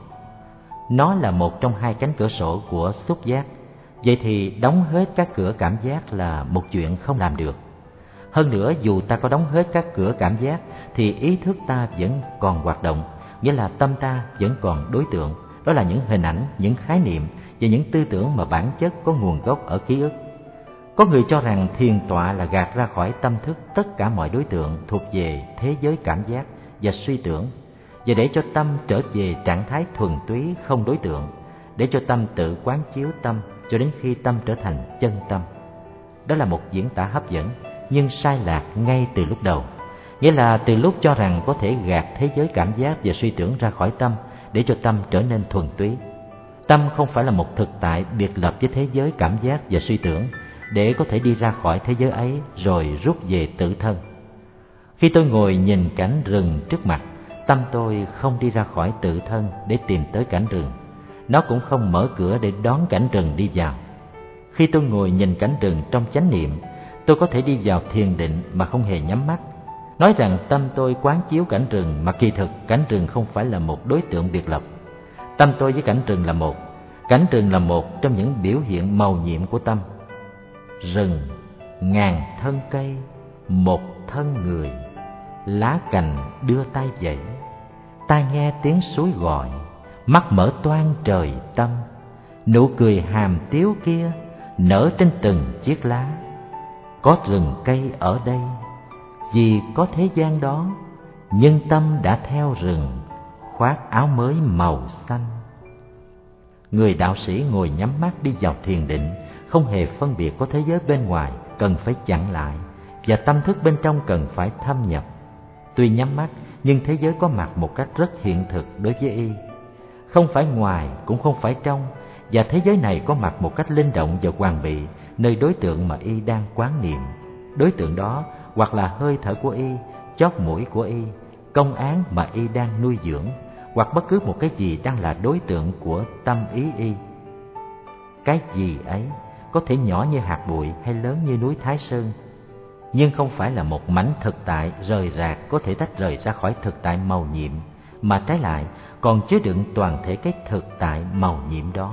Nó là một trong hai cánh cửa sổ của xúc giác. Vậy thì đóng hết các cửa cảm giác là một chuyện không làm được. Hơn nữa, dù ta có đóng hết các cửa cảm giác thì ý thức ta vẫn còn hoạt động, nghĩa là tâm ta vẫn còn đối tượng. Đó là những hình ảnh, những khái niệm và những tư tưởng mà bản chất có nguồn gốc ở ký ức. Có người cho rằng thiền tọa là gạt ra khỏi tâm thức tất cả mọi đối tượng thuộc về thế giới cảm giác và suy tưởng, và để cho tâm trở về trạng thái thuần túy không đối tượng, để cho tâm tự quán chiếu tâm cho đến khi tâm trở thành chân tâm. Đó là một diễn tả hấp dẫn, nhưng sai lạc ngay từ lúc đầu. Nghĩa là từ lúc cho rằng có thể gạt thế giới cảm giác và suy tưởng ra khỏi tâm để cho tâm trở nên thuần túy. Tâm không phải là một thực tại biệt lập với thế giới cảm giác và suy tưởng để có thể đi ra khỏi thế giới ấy rồi rút về tự thân. Khi tôi ngồi nhìn cảnh rừng trước mặt, tâm tôi không đi ra khỏi tự thân để tìm tới cảnh rừng. Nó cũng không mở cửa để đón cảnh rừng đi vào. Khi tôi ngồi nhìn cảnh rừng trong chánh niệm, tôi có thể đi vào thiền định mà không hề nhắm mắt. Nói rằng tâm tôi quán chiếu cảnh rừng, mà kỳ thực cảnh rừng không phải là một đối tượng biệt lập. Tâm tôi với cảnh rừng là một. Cảnh rừng là một trong những biểu hiện màu nhiệm của tâm. Rừng, ngàn thân cây, một thân người, lá cành đưa tay vẫy, tai nghe tiếng suối gọi, mắt mở toang trời tâm, nụ cười hàm tiếu kia nở trên từng chiếc lá. Có rừng cây ở đây, vì có thế gian đó, nhưng tâm đã theo rừng, khoác áo mới màu xanh. Người đạo sĩ ngồi nhắm mắt đi vào thiền định, không hề phân biệt có thế giới bên ngoài cần phải chặn lại, và tâm thức bên trong cần phải thâm nhập. Tuy nhắm mắt, nhưng thế giới có mặt một cách rất hiện thực đối với y. Không phải ngoài, cũng không phải trong, và thế giới này có mặt một cách linh động và hoàn bị nơi đối tượng mà y đang quán niệm. Đối tượng đó hoặc là hơi thở của y, chóp mũi của y, công án mà y đang nuôi dưỡng, hoặc bất cứ một cái gì đang là đối tượng của tâm ý y. Cái gì ấy có thể nhỏ như hạt bụi hay lớn như núi Thái Sơn, nhưng không phải là một mảnh thực tại rời rạc có thể tách rời ra khỏi thực tại màu nhiệm, mà trái lại còn chứa đựng toàn thể cái thực tại màu nhiệm đó.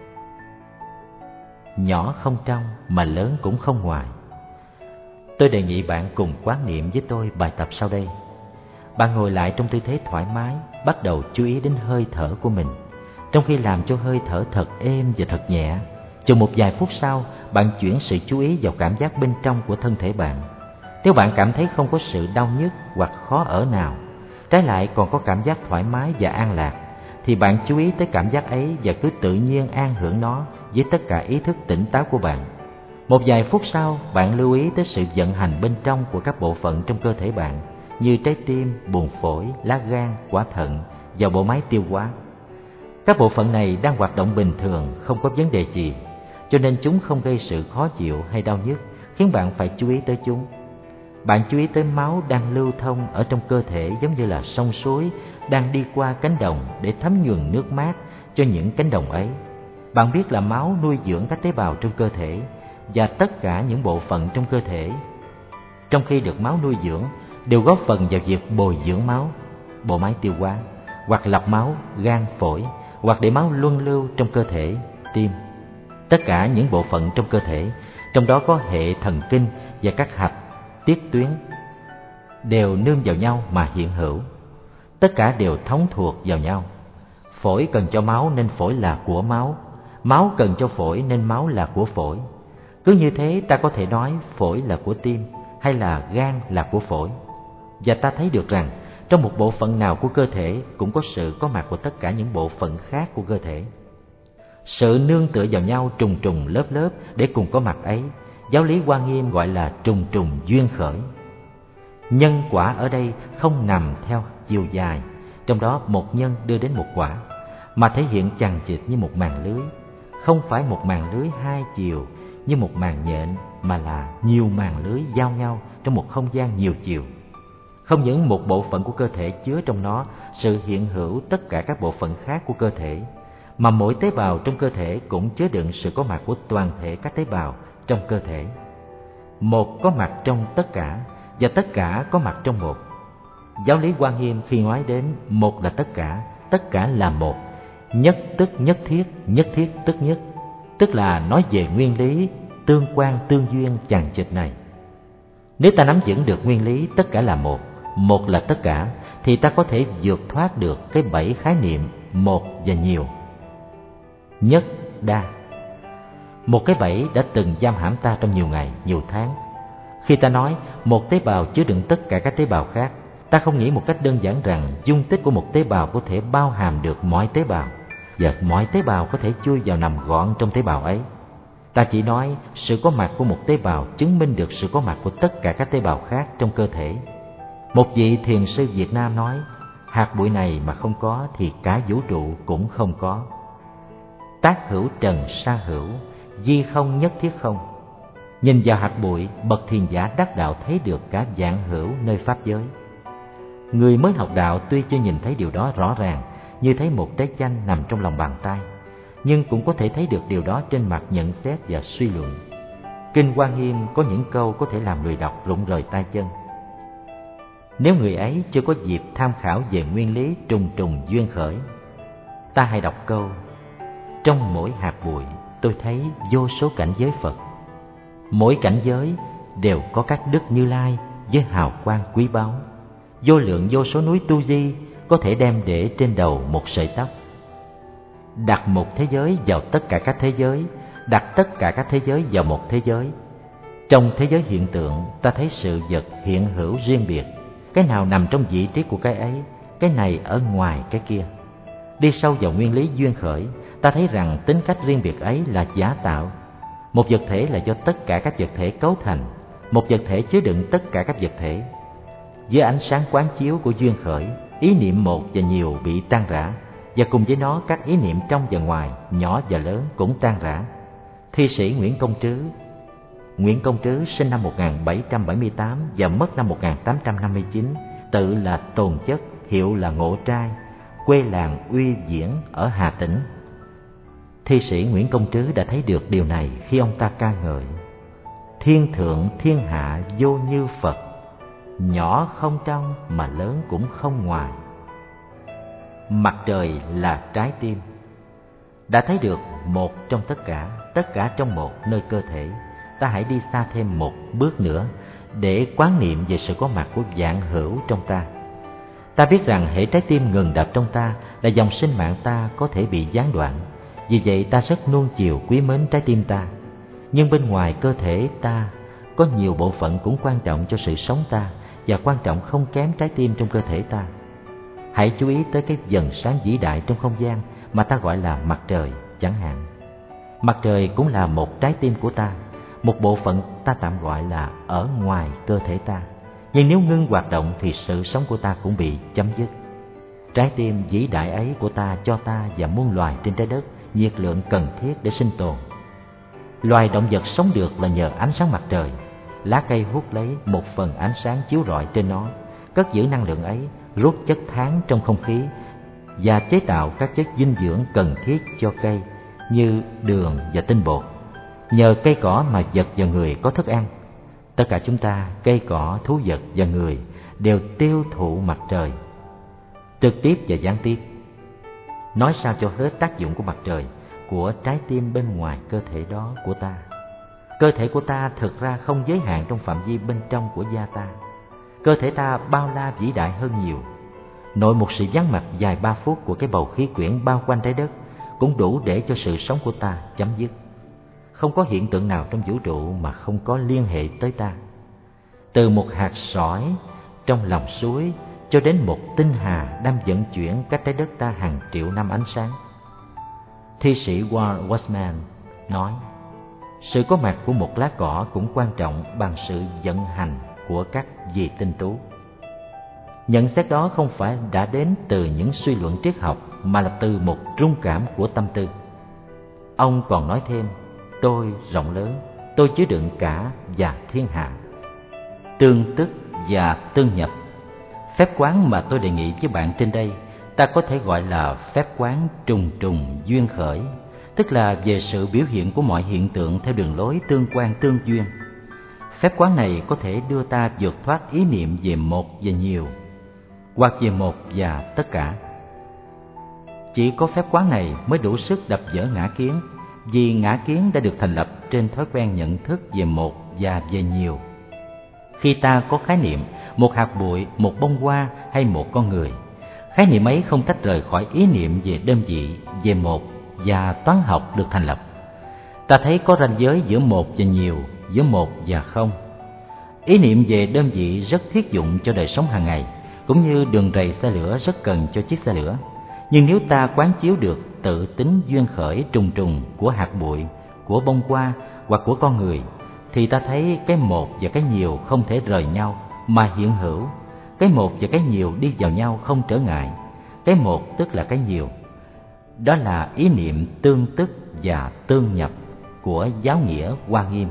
Nhỏ không trong mà lớn cũng không ngoài. Tôi đề nghị bạn cùng quán niệm với tôi bài tập sau đây. Bạn ngồi lại trong tư thế thoải mái, bắt đầu chú ý đến hơi thở của mình, trong khi làm cho hơi thở thật êm và thật nhẹ. Chừng một vài phút sau, bạn chuyển sự chú ý vào cảm giác bên trong của thân thể bạn. Nếu bạn cảm thấy không có sự đau nhức hoặc khó ở nào, trái lại còn có cảm giác thoải mái và an lạc, thì bạn chú ý tới cảm giác ấy và cứ tự nhiên an hưởng nó với tất cả ý thức tỉnh táo của bạn. Một vài phút sau, bạn lưu ý tới sự vận hành bên trong của các bộ phận trong cơ thể bạn, như trái tim, buồng phổi, lá gan, quả thận và bộ máy tiêu hóa. Các bộ phận này đang hoạt động bình thường, không có vấn đề gì, cho nên chúng không gây sự khó chịu hay đau nhức, khiến bạn phải chú ý tới chúng. Bạn chú ý tới máu đang lưu thông ở trong cơ thể, giống như là sông suối đang đi qua cánh đồng để thấm nhuần nước mát cho những cánh đồng ấy. Bạn biết là máu nuôi dưỡng các tế bào trong cơ thể và tất cả những bộ phận trong cơ thể. Trong khi được máu nuôi dưỡng, đều góp phần vào việc bồi dưỡng máu, bộ máy tiêu hóa, hoặc lọc máu, gan, phổi, hoặc để máu luân lưu trong cơ thể, tim. Tất cả những bộ phận trong cơ thể, trong đó có hệ thần kinh và các hạch, tiết tuyến, đều nương vào nhau mà hiện hữu. Tất cả đều thống thuộc vào nhau. Phổi cần cho máu nên phổi là của máu, máu cần cho phổi nên máu là của phổi. Cứ như thế ta có thể nói phổi là của tim hay là gan là của phổi. Và ta thấy được rằng trong một bộ phận nào của cơ thể cũng có sự có mặt của tất cả những bộ phận khác của cơ thể. Sự nương tựa vào nhau trùng trùng lớp lớp để cùng có mặt ấy, giáo lý Hoa Nghiêm gọi là trùng trùng duyên khởi. Nhân quả ở đây không nằm theo chiều dài, trong đó một nhân đưa đến một quả, mà thể hiện chằng chịt như một màn lưới. Không phải một màn lưới hai chiều như một màn nhện, mà là nhiều màn lưới giao nhau trong một không gian nhiều chiều. Không những một bộ phận của cơ thể chứa trong nó sự hiện hữu tất cả các bộ phận khác của cơ thể, mà mỗi tế bào trong cơ thể cũng chứa đựng sự có mặt của toàn thể các tế bào trong cơ thể. Một có mặt trong tất cả, và tất cả có mặt trong một. Giáo lý Hoa Nghiêm khi nói đến một là tất cả là một, nhất tức nhất thiết tức nhất, tức là nói về nguyên lý tương quan tương duyên chằng chịt này. Nếu ta nắm vững được nguyên lý tất cả là một là tất cả, thì ta có thể vượt thoát được cái bẫy khái niệm một và nhiều. Nhất đa, một cái bẫy đã từng giam hãm ta trong nhiều ngày, nhiều tháng. Khi ta nói một tế bào chứa đựng tất cả các tế bào khác, ta không nghĩ một cách đơn giản rằng dung tích của một tế bào có thể bao hàm được mọi tế bào, và mọi tế bào có thể chui vào nằm gọn trong tế bào ấy. Ta chỉ nói sự có mặt của một tế bào chứng minh được sự có mặt của tất cả các tế bào khác trong cơ thể. Một vị thiền sư Việt Nam nói, hạt bụi này mà không có thì cả vũ trụ cũng không có. Tác hữu trần sa hữu, di không nhất thiết không. Nhìn vào hạt bụi, bậc thiền giả đắc đạo thấy được cả vạn hữu nơi pháp giới. Người mới học đạo tuy chưa nhìn thấy điều đó rõ ràng, như thấy một trái chanh nằm trong lòng bàn tay, nhưng cũng có thể thấy được điều đó trên mặt nhận xét và suy luận. Kinh Hoa Nghiêm có những câu có thể làm người đọc rụng rời tay chân. Nếu người ấy chưa có dịp tham khảo về nguyên lý trùng trùng duyên khởi, ta hãy đọc câu: trong mỗi hạt bụi tôi thấy vô số cảnh giới Phật. Mỗi cảnh giới đều có các đức Như Lai với hào quang quý báu. Vô lượng vô số núi Tu Di có thể đem để trên đầu một sợi tóc. Đặt một thế giới vào tất cả các thế giới, đặt tất cả các thế giới vào một thế giới. Trong thế giới hiện tượng, ta thấy sự vật hiện hữu riêng biệt, cái nào nằm trong vị trí của cái ấy, cái này ở ngoài cái kia. Đi sâu vào nguyên lý duyên khởi, ta thấy rằng tính cách riêng biệt ấy là giả tạo. Một vật thể là do tất cả các vật thể cấu thành, một vật thể chứa đựng tất cả các vật thể. Dưới ánh sáng quán chiếu của duyên khởi, ý niệm một và nhiều bị tan rã, và cùng với nó các ý niệm trong và ngoài, nhỏ và lớn cũng tan rã. Thi sĩ Nguyễn Công Trứ sinh năm 1778 và mất năm 1859, tự là Tồn Chất, hiệu là Ngộ Trai, quê làng Uy Diễn ở Hà Tĩnh. Thi sĩ Nguyễn Công Trứ đã thấy được điều này khi ông ta ca ngợi: thiên thượng thiên hạ vô như Phật, nhỏ không trong mà lớn cũng không ngoài. Mặt trời là trái tim. Đã thấy được một trong tất cả trong một nơi cơ thể, ta hãy đi xa thêm một bước nữa để quán niệm về sự có mặt của vạn hữu trong ta. Ta biết rằng hễ trái tim ngừng đập trong ta là dòng sinh mạng ta có thể bị gián đoạn. Vì vậy ta rất nuông chiều quý mến trái tim ta. Nhưng bên ngoài cơ thể ta có nhiều bộ phận cũng quan trọng cho sự sống ta, và quan trọng không kém trái tim trong cơ thể ta. Hãy chú ý tới cái vầng sáng vĩ đại trong không gian mà ta gọi là mặt trời chẳng hạn. Mặt trời cũng là một trái tim của ta, một bộ phận ta tạm gọi là ở ngoài cơ thể ta. Nhưng nếu ngưng hoạt động thì sự sống của ta cũng bị chấm dứt. Trái tim vĩ đại ấy của ta cho ta và muôn loài trên trái đất nhiệt lượng cần thiết để sinh tồn. Loài động vật sống được là nhờ ánh sáng mặt trời. Lá cây hút lấy một phần ánh sáng chiếu rọi trên nó, cất giữ năng lượng ấy, rút chất thán trong không khí và chế tạo các chất dinh dưỡng cần thiết cho cây như đường và tinh bột. Nhờ cây cỏ mà vật và người có thức ăn. Tất cả chúng ta, cây cỏ, thú vật và người đều tiêu thụ mặt trời, trực tiếp và gián tiếp. Nói sao cho hết tác dụng của mặt trời, của trái tim bên ngoài cơ thể đó của ta. Cơ thể của ta thực ra không giới hạn trong phạm vi bên trong của da ta. Cơ thể ta bao la vĩ đại hơn nhiều. Nội một sự vắng mặt dài 3 phút của cái bầu khí quyển bao quanh trái đất cũng đủ để cho sự sống của ta chấm dứt. Không có hiện tượng nào trong vũ trụ mà không có liên hệ tới ta. Từ một hạt sỏi trong lòng suối cho đến một tinh hà đang vận chuyển cách trái đất ta hàng triệu năm ánh sáng. Thi sĩ Walt Whitman nói, sự có mặt của một lá cỏ cũng quan trọng bằng sự vận hành của các vì tinh tú. Nhận xét đó không phải đã đến từ những suy luận triết học mà là từ một rung cảm của tâm tư. Ông còn nói thêm, tôi rộng lớn, tôi chứa đựng cả và thiên hạ. Tương tức và tương nhập. Phép quán mà tôi đề nghị với bạn trên đây ta có thể gọi là phép quán trùng trùng duyên khởi, tức là về sự biểu hiện của mọi hiện tượng theo đường lối tương quan tương duyên. Phép quán này có thể đưa ta vượt thoát ý niệm về một và nhiều, hoặc về một và tất cả. Chỉ có phép quán này mới đủ sức đập vỡ ngã kiến, vì ngã kiến đã được thành lập trên thói quen nhận thức về một và về nhiều. Khi ta có khái niệm một hạt bụi, một bông hoa hay một con người, khái niệm ấy không tách rời khỏi ý niệm về đơn vị, về một và toán học được thành lập. Ta thấy có ranh giới giữa một và nhiều, giữa một và không. Ý niệm về đơn vị rất thiết dụng cho đời sống hàng ngày, cũng như đường rầy xe lửa rất cần cho chiếc xe lửa. Nhưng nếu ta quán chiếu được tự tính duyên khởi trùng trùng của hạt bụi, của bông hoa hoặc của con người, thì ta thấy cái một và cái nhiều không thể rời nhau mà hiện hữu. Cái một và cái nhiều đi vào nhau không trở ngại. Cái một tức là cái nhiều. Đó là ý niệm tương tức và tương nhập của giáo nghĩa Hoa Nghiêm.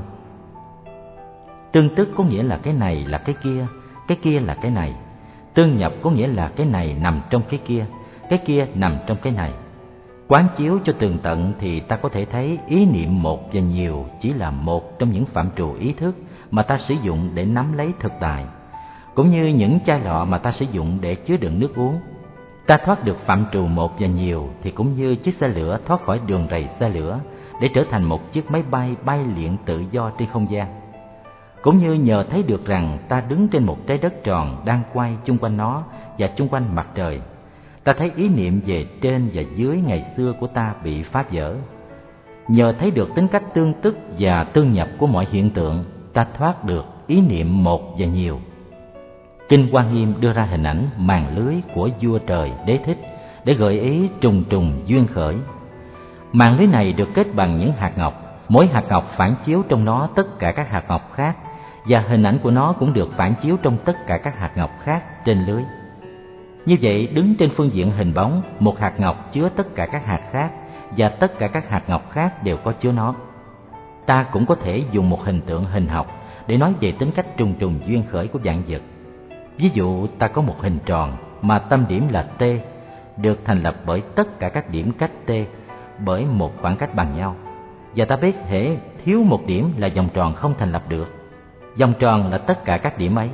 Tương tức có nghĩa là cái này là cái kia là cái này. Tương nhập có nghĩa là cái này nằm trong cái kia nằm trong cái này. Quán chiếu cho tường tận thì ta có thể thấy ý niệm một và nhiều chỉ là một trong những phạm trù ý thức mà ta sử dụng để nắm lấy thực tại, cũng như những chai lọ mà ta sử dụng để chứa đựng nước uống. Ta thoát được phạm trù một và nhiều thì cũng như chiếc xe lửa thoát khỏi đường rầy xe lửa để trở thành một chiếc máy bay bay lượn tự do trên không gian. Cũng như nhờ thấy được rằng ta đứng trên một trái đất tròn đang quay chung quanh nó và chung quanh mặt trời, ta thấy ý niệm về trên và dưới ngày xưa của ta bị phá vỡ. Nhờ thấy được tính cách tương tức và tương nhập của mọi hiện tượng, ta thoát được ý niệm một và nhiều. Kinh Hoa Nghiêm đưa ra hình ảnh màn lưới của vua trời Đế Thích để gợi ý trùng trùng duyên khởi. Màn lưới này được kết bằng những hạt ngọc, mỗi hạt ngọc phản chiếu trong nó tất cả các hạt ngọc khác, và hình ảnh của nó cũng được phản chiếu trong tất cả các hạt ngọc khác trên lưới. Như vậy, đứng trên phương diện hình bóng, một hạt ngọc chứa tất cả các hạt khác, và tất cả các hạt ngọc khác đều có chứa nó. Ta cũng có thể dùng một hình tượng hình học để nói về tính cách trùng trùng duyên khởi của vạn vật. Ví dụ, ta có một hình tròn mà tâm điểm là T, được thành lập bởi tất cả các điểm cách T bởi một khoảng cách bằng nhau. Và ta biết hễ thiếu một điểm là vòng tròn không thành lập được. Vòng tròn là tất cả các điểm ấy.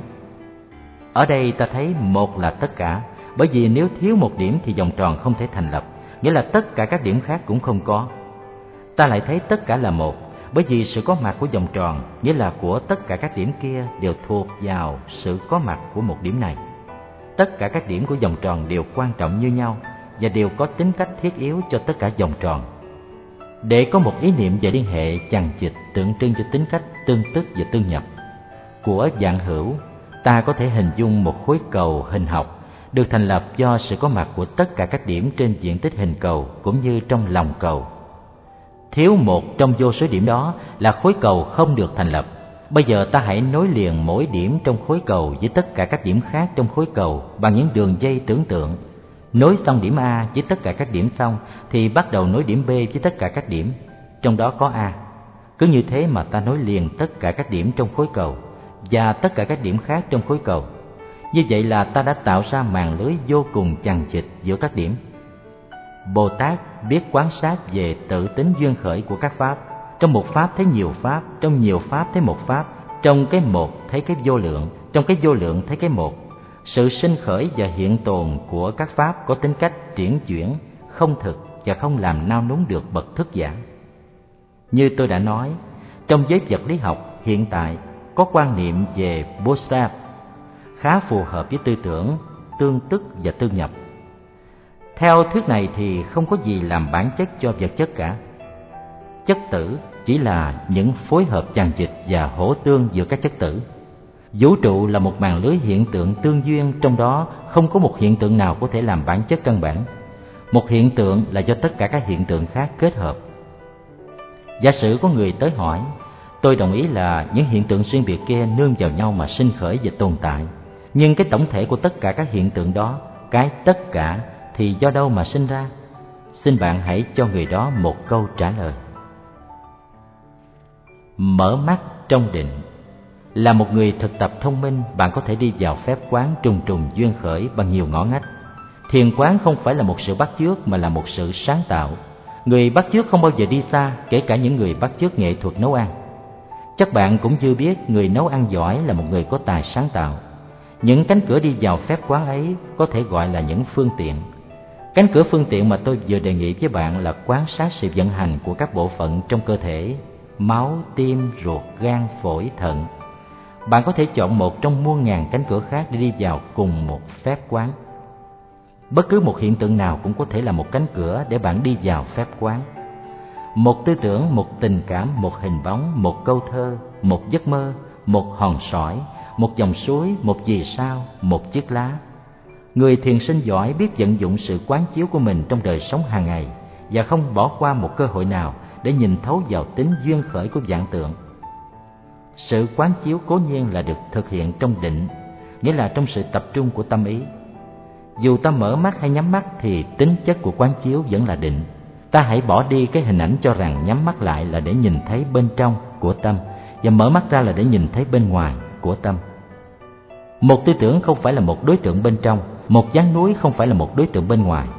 Ở đây ta thấy một là tất cả, bởi vì nếu thiếu một điểm thì vòng tròn không thể thành lập, nghĩa là tất cả các điểm khác cũng không có. Ta lại thấy tất cả là một, bởi vì sự có mặt của vòng tròn, nghĩa là của tất cả các điểm kia đều thuộc vào sự có mặt của một điểm này. Tất cả các điểm của vòng tròn đều quan trọng như nhau và đều có tính cách thiết yếu cho tất cả vòng tròn. Để có một ý niệm về liên hệ chằng chịt tượng trưng cho tính cách tương tức và tương nhập của vạn hữu, ta có thể hình dung một khối cầu hình học được thành lập do sự có mặt của tất cả các điểm trên diện tích hình cầu cũng như trong lòng cầu. Thiếu một trong vô số điểm đó là khối cầu không được thành lập. Bây giờ ta hãy nối liền mỗi điểm trong khối cầu với tất cả các điểm khác trong khối cầu bằng những đường dây tưởng tượng. Nối xong điểm A với tất cả các điểm xong thì bắt đầu nối điểm B với tất cả các điểm, trong đó có A. Cứ như thế mà ta nối liền tất cả các điểm trong khối cầu và tất cả các điểm khác trong khối cầu. Như vậy là ta đã tạo ra màn lưới vô cùng chằng chịt giữa các điểm. Bồ Tát biết quan sát về tự tính duyên khởi của các pháp. Trong một pháp thấy nhiều pháp, trong nhiều pháp thấy một pháp, trong cái một thấy cái vô lượng, trong cái vô lượng thấy cái một. Sự sinh khởi và hiện tồn của các pháp có tính cách triển chuyển, không thực và không làm nao núng được bậc thức giả. Như tôi đã nói, trong giới vật lý học hiện tại có quan niệm về Bootstrap khá phù hợp với tư tưởng tương tức và tương nhập. Theo thuyết này thì không có gì làm bản chất cho vật chất cả. Chất tử chỉ là những phối hợp chằng chịt và hỗ tương giữa các chất tử. Vũ trụ là một màn lưới hiện tượng tương duyên, trong đó không có một hiện tượng nào có thể làm bản chất căn bản. Một hiện tượng là do tất cả các hiện tượng khác kết hợp. Giả sử có người tới hỏi, tôi đồng ý là những hiện tượng riêng biệt kia nương vào nhau mà sinh khởi và tồn tại. Nhưng cái tổng thể của tất cả các hiện tượng đó, cái tất cả thì do đâu mà sinh ra? Xin bạn hãy cho người đó một câu trả lời. Mở mắt trong định. Là một người thực tập thông minh, bạn có thể đi vào phép quán trùng trùng duyên khởi bằng nhiều ngõ ngách. Thiền quán không phải là một sự bắt chước mà là một sự sáng tạo. Người bắt chước không bao giờ đi xa, kể cả những người bắt chước nghệ thuật nấu ăn. Chắc bạn cũng chưa biết người nấu ăn giỏi là một người có tài sáng tạo. Những cánh cửa đi vào phép quán ấy có thể gọi là những phương tiện. Cánh cửa phương tiện mà tôi vừa đề nghị với bạn là quan sát sự vận hành của các bộ phận trong cơ thể: máu, tim, ruột, gan, phổi, thận. Bạn có thể chọn một trong muôn ngàn cánh cửa khác để đi vào cùng một phép quán. Bất cứ một hiện tượng nào cũng có thể là một cánh cửa để bạn đi vào phép quán. Một tư tưởng, một tình cảm, một hình bóng, một câu thơ, một giấc mơ, một hòn sỏi, một dòng suối, một vì sao, một chiếc lá. Người thiền sinh giỏi biết vận dụng sự quán chiếu của mình trong đời sống hàng ngày và không bỏ qua một cơ hội nào để nhìn thấu vào tính duyên khởi của vạn tượng. Sự quán chiếu cố nhiên là được thực hiện trong định, nghĩa là trong sự tập trung của tâm ý. Dù ta mở mắt hay nhắm mắt thì tính chất của quán chiếu vẫn là định. Ta hãy bỏ đi cái hình ảnh cho rằng nhắm mắt lại là để nhìn thấy bên trong của tâm và mở mắt ra là để nhìn thấy bên ngoài của tâm. Một tư tưởng không phải là một đối tượng bên trong, một dáng núi không phải là một đối tượng bên ngoài.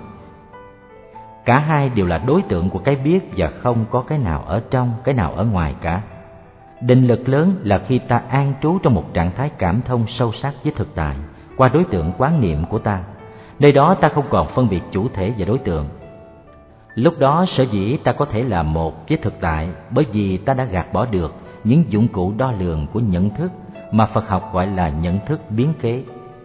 Cả hai đều là đối tượng của cái biết và không có cái nào ở trong, cái nào ở ngoài cả. Định lực lớn là khi ta an trú trong một trạng thái cảm thông sâu sắc với thực tại qua đối tượng quán niệm của ta. Nơi đó ta không còn phân biệt chủ thể và đối tượng. Lúc đó sở dĩ ta có thể là một với thực tại bởi vì ta đã gạt bỏ được những dụng cụ đo lường của nhận thức mà Phật học gọi là nhận thức biến kế.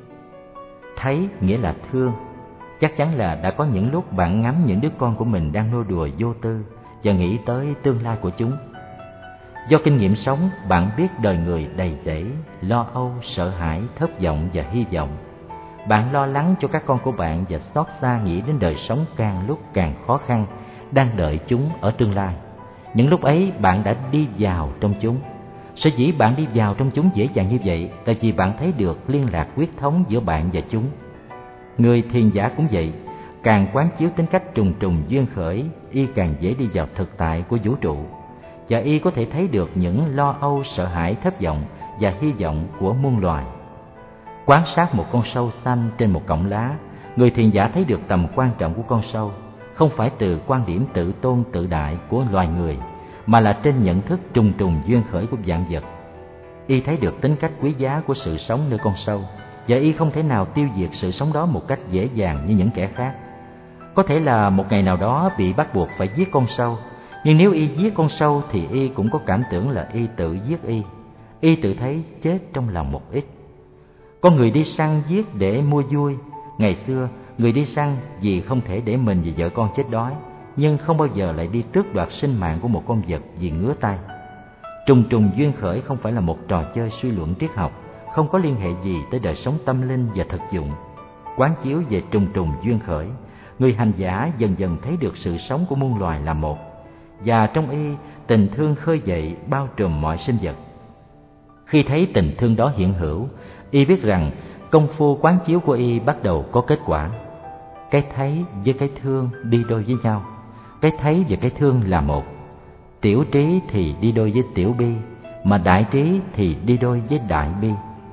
Thấy nghĩa là thương. Chắc chắn là đã có những lúc bạn ngắm những đứa con của mình đang nô đùa vô tư và nghĩ tới tương lai của chúng. Do kinh nghiệm sống, bạn biết đời người đầy rẫy, lo âu, sợ hãi, thất vọng và hy vọng. Bạn lo lắng cho các con của bạn và xót xa nghĩ đến đời sống càng lúc càng khó khăn đang đợi chúng ở tương lai. Những lúc ấy bạn đã đi vào trong chúng. Sở dĩ bạn đi vào trong chúng dễ dàng như vậy là vì bạn thấy được liên lạc huyết thống giữa bạn và chúng. Người thiền giả cũng vậy, càng quán chiếu tính cách trùng trùng duyên khởi, y càng dễ đi vào thực tại của vũ trụ, và y có thể thấy được những lo âu, sợ hãi, thất vọng và hy vọng của muôn loài. Quan sát một con sâu xanh trên một cọng lá, người thiền giả thấy được tầm quan trọng của con sâu, không phải từ quan điểm tự tôn tự đại của loài người, mà là trên nhận thức trùng trùng duyên khởi của vạn vật. Y thấy được tính cách quý giá của sự sống nơi con sâu, và y không thể nào tiêu diệt sự sống đó một cách dễ dàng như những kẻ khác. Có thể là một ngày nào đó bị bắt buộc phải giết con sâu, nhưng nếu y giết con sâu thì y cũng có cảm tưởng là y tự giết y. Y tự thấy chết trong lòng một ít. Có người đi săn giết để mua vui. Ngày xưa, người đi săn vì không thể để mình và vợ con chết đói, nhưng không bao giờ lại đi tước đoạt sinh mạng của một con vật vì ngứa tay. Trùng trùng duyên khởi không phải là một trò chơi suy luận triết học, không có liên hệ gì tới đời sống tâm linh và thực dụng. Quán chiếu về trùng trùng duyên khởi, người hành giả dần dần thấy được sự sống của muôn loài là một, và trong y tình thương khơi dậy bao trùm mọi sinh vật. Khi thấy tình thương đó hiện hữu, y biết rằng công phu quán chiếu của y bắt đầu có kết quả. Cái thấy với cái thương đi đôi với nhau. Cái thấy và cái thương là một. Tiểu trí thì đi đôi với tiểu bi, mà đại trí thì đi đôi với đại bi.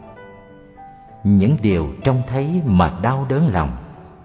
Những điều trông thấy mà đau đớn lòng.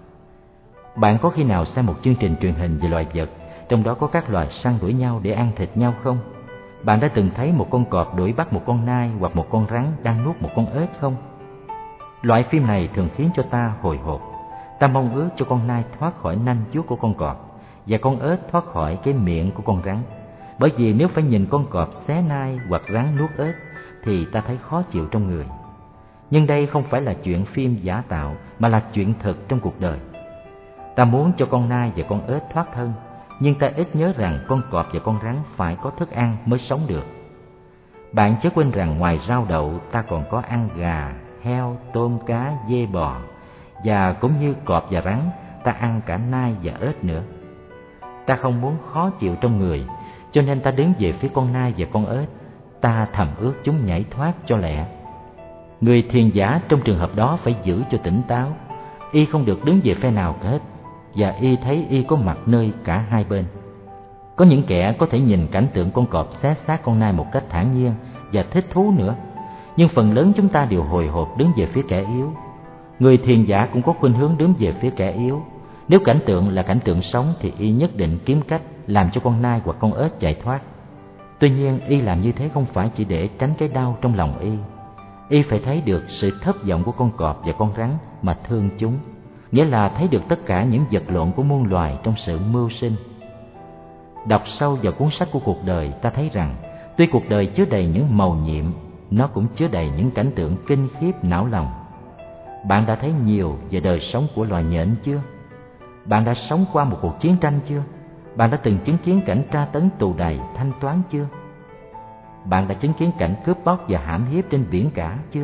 Bạn có khi nào xem một chương trình truyền hình về loài vật, trong đó có các loài săn đuổi nhau để ăn thịt nhau không? Bạn đã từng thấy một con cọp đuổi bắt một con nai hoặc một con rắn đang nuốt một con ếch không? Loại phim này thường khiến cho ta hồi hộp. Ta mong ước cho con nai thoát khỏi nanh vuốt của con cọp và con ếch thoát khỏi cái miệng của con rắn. Bởi vì nếu phải nhìn con cọp xé nai hoặc rắn nuốt ếch thì ta thấy khó chịu trong người. Nhưng đây không phải là chuyện phim giả tạo mà là chuyện thực trong cuộc đời. Ta muốn cho con nai và con ếch thoát thân, nhưng ta ít nhớ rằng con cọp và con rắn phải có thức ăn mới sống được. Bạn chớ quên rằng ngoài rau đậu ta còn có ăn gà, heo, tôm, cá, dê, bò, và cũng như cọp và rắn ta ăn cả nai và ếch nữa. Ta không muốn khó chịu trong người, cho nên ta đứng về phía con nai và con ếch. Ta thầm ước chúng nhảy thoát cho lẹ. Người thiền giả trong trường hợp đó phải giữ cho tỉnh táo. Y không được đứng về phe nào hết, và y thấy y có mặt nơi cả hai bên. Có những kẻ có thể nhìn cảnh tượng con cọp xé xác con nai một cách thản nhiên và thích thú nữa, nhưng phần lớn chúng ta đều hồi hộp đứng về phía kẻ yếu. Người thiền giả cũng có khuynh hướng đứng về phía kẻ yếu. Nếu cảnh tượng là cảnh tượng sống thì y nhất định kiếm cách làm cho con nai hoặc con ếch chạy thoát. Tuy nhiên y làm như thế không phải chỉ để tránh cái đau trong lòng y. Y phải thấy được sự thất vọng của con cọp và con rắn mà thương chúng, nghĩa là thấy được tất cả những vật lộn của muôn loài trong sự mưu sinh. Đọc sâu vào cuốn sách của cuộc đời, ta thấy rằng tuy cuộc đời chứa đầy những mầu nhiệm, nó cũng chứa đầy những cảnh tượng kinh khiếp não lòng. Bạn đã thấy nhiều về đời sống của loài nhện chưa? Bạn đã sống qua một cuộc chiến tranh chưa? Bạn đã từng chứng kiến cảnh tra tấn tù đày, thanh toán chưa? Bạn đã chứng kiến cảnh cướp bóc và hãm hiếp trên biển cả chưa?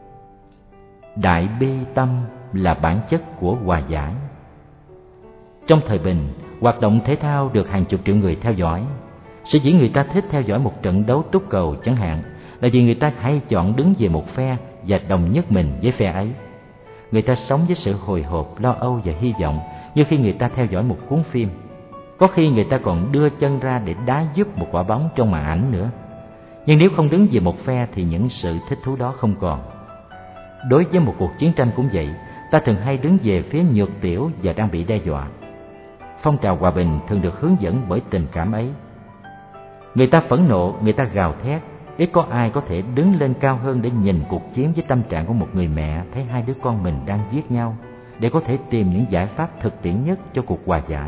Đại bi tâm là bản chất của hòa giải. Trong thời bình, hoạt động thể thao được hàng chục triệu người theo dõi. Sở dĩ người ta thích theo dõi một trận đấu túc cầu chẳng hạn là vì người ta hay chọn đứng về một phe và đồng nhất mình với phe ấy. Người ta sống với sự hồi hộp, lo âu và hy vọng như khi người ta theo dõi một cuốn phim. Có khi người ta còn đưa chân ra để đá giúp một quả bóng trong màn ảnh nữa. Nhưng nếu không đứng về một phe thì những sự thích thú đó không còn. Đối với một cuộc chiến tranh cũng vậy, ta thường hay đứng về phía nhược tiểu và đang bị đe dọa. Phong trào hòa bình thường được hướng dẫn bởi tình cảm ấy. Người ta phẫn nộ, người ta gào thét. Ít có ai có thể đứng lên cao hơn để nhìn cuộc chiến với tâm trạng của một người mẹ thấy hai đứa con mình đang giết nhau, để có thể tìm những giải pháp thực tiễn nhất cho cuộc hòa giải.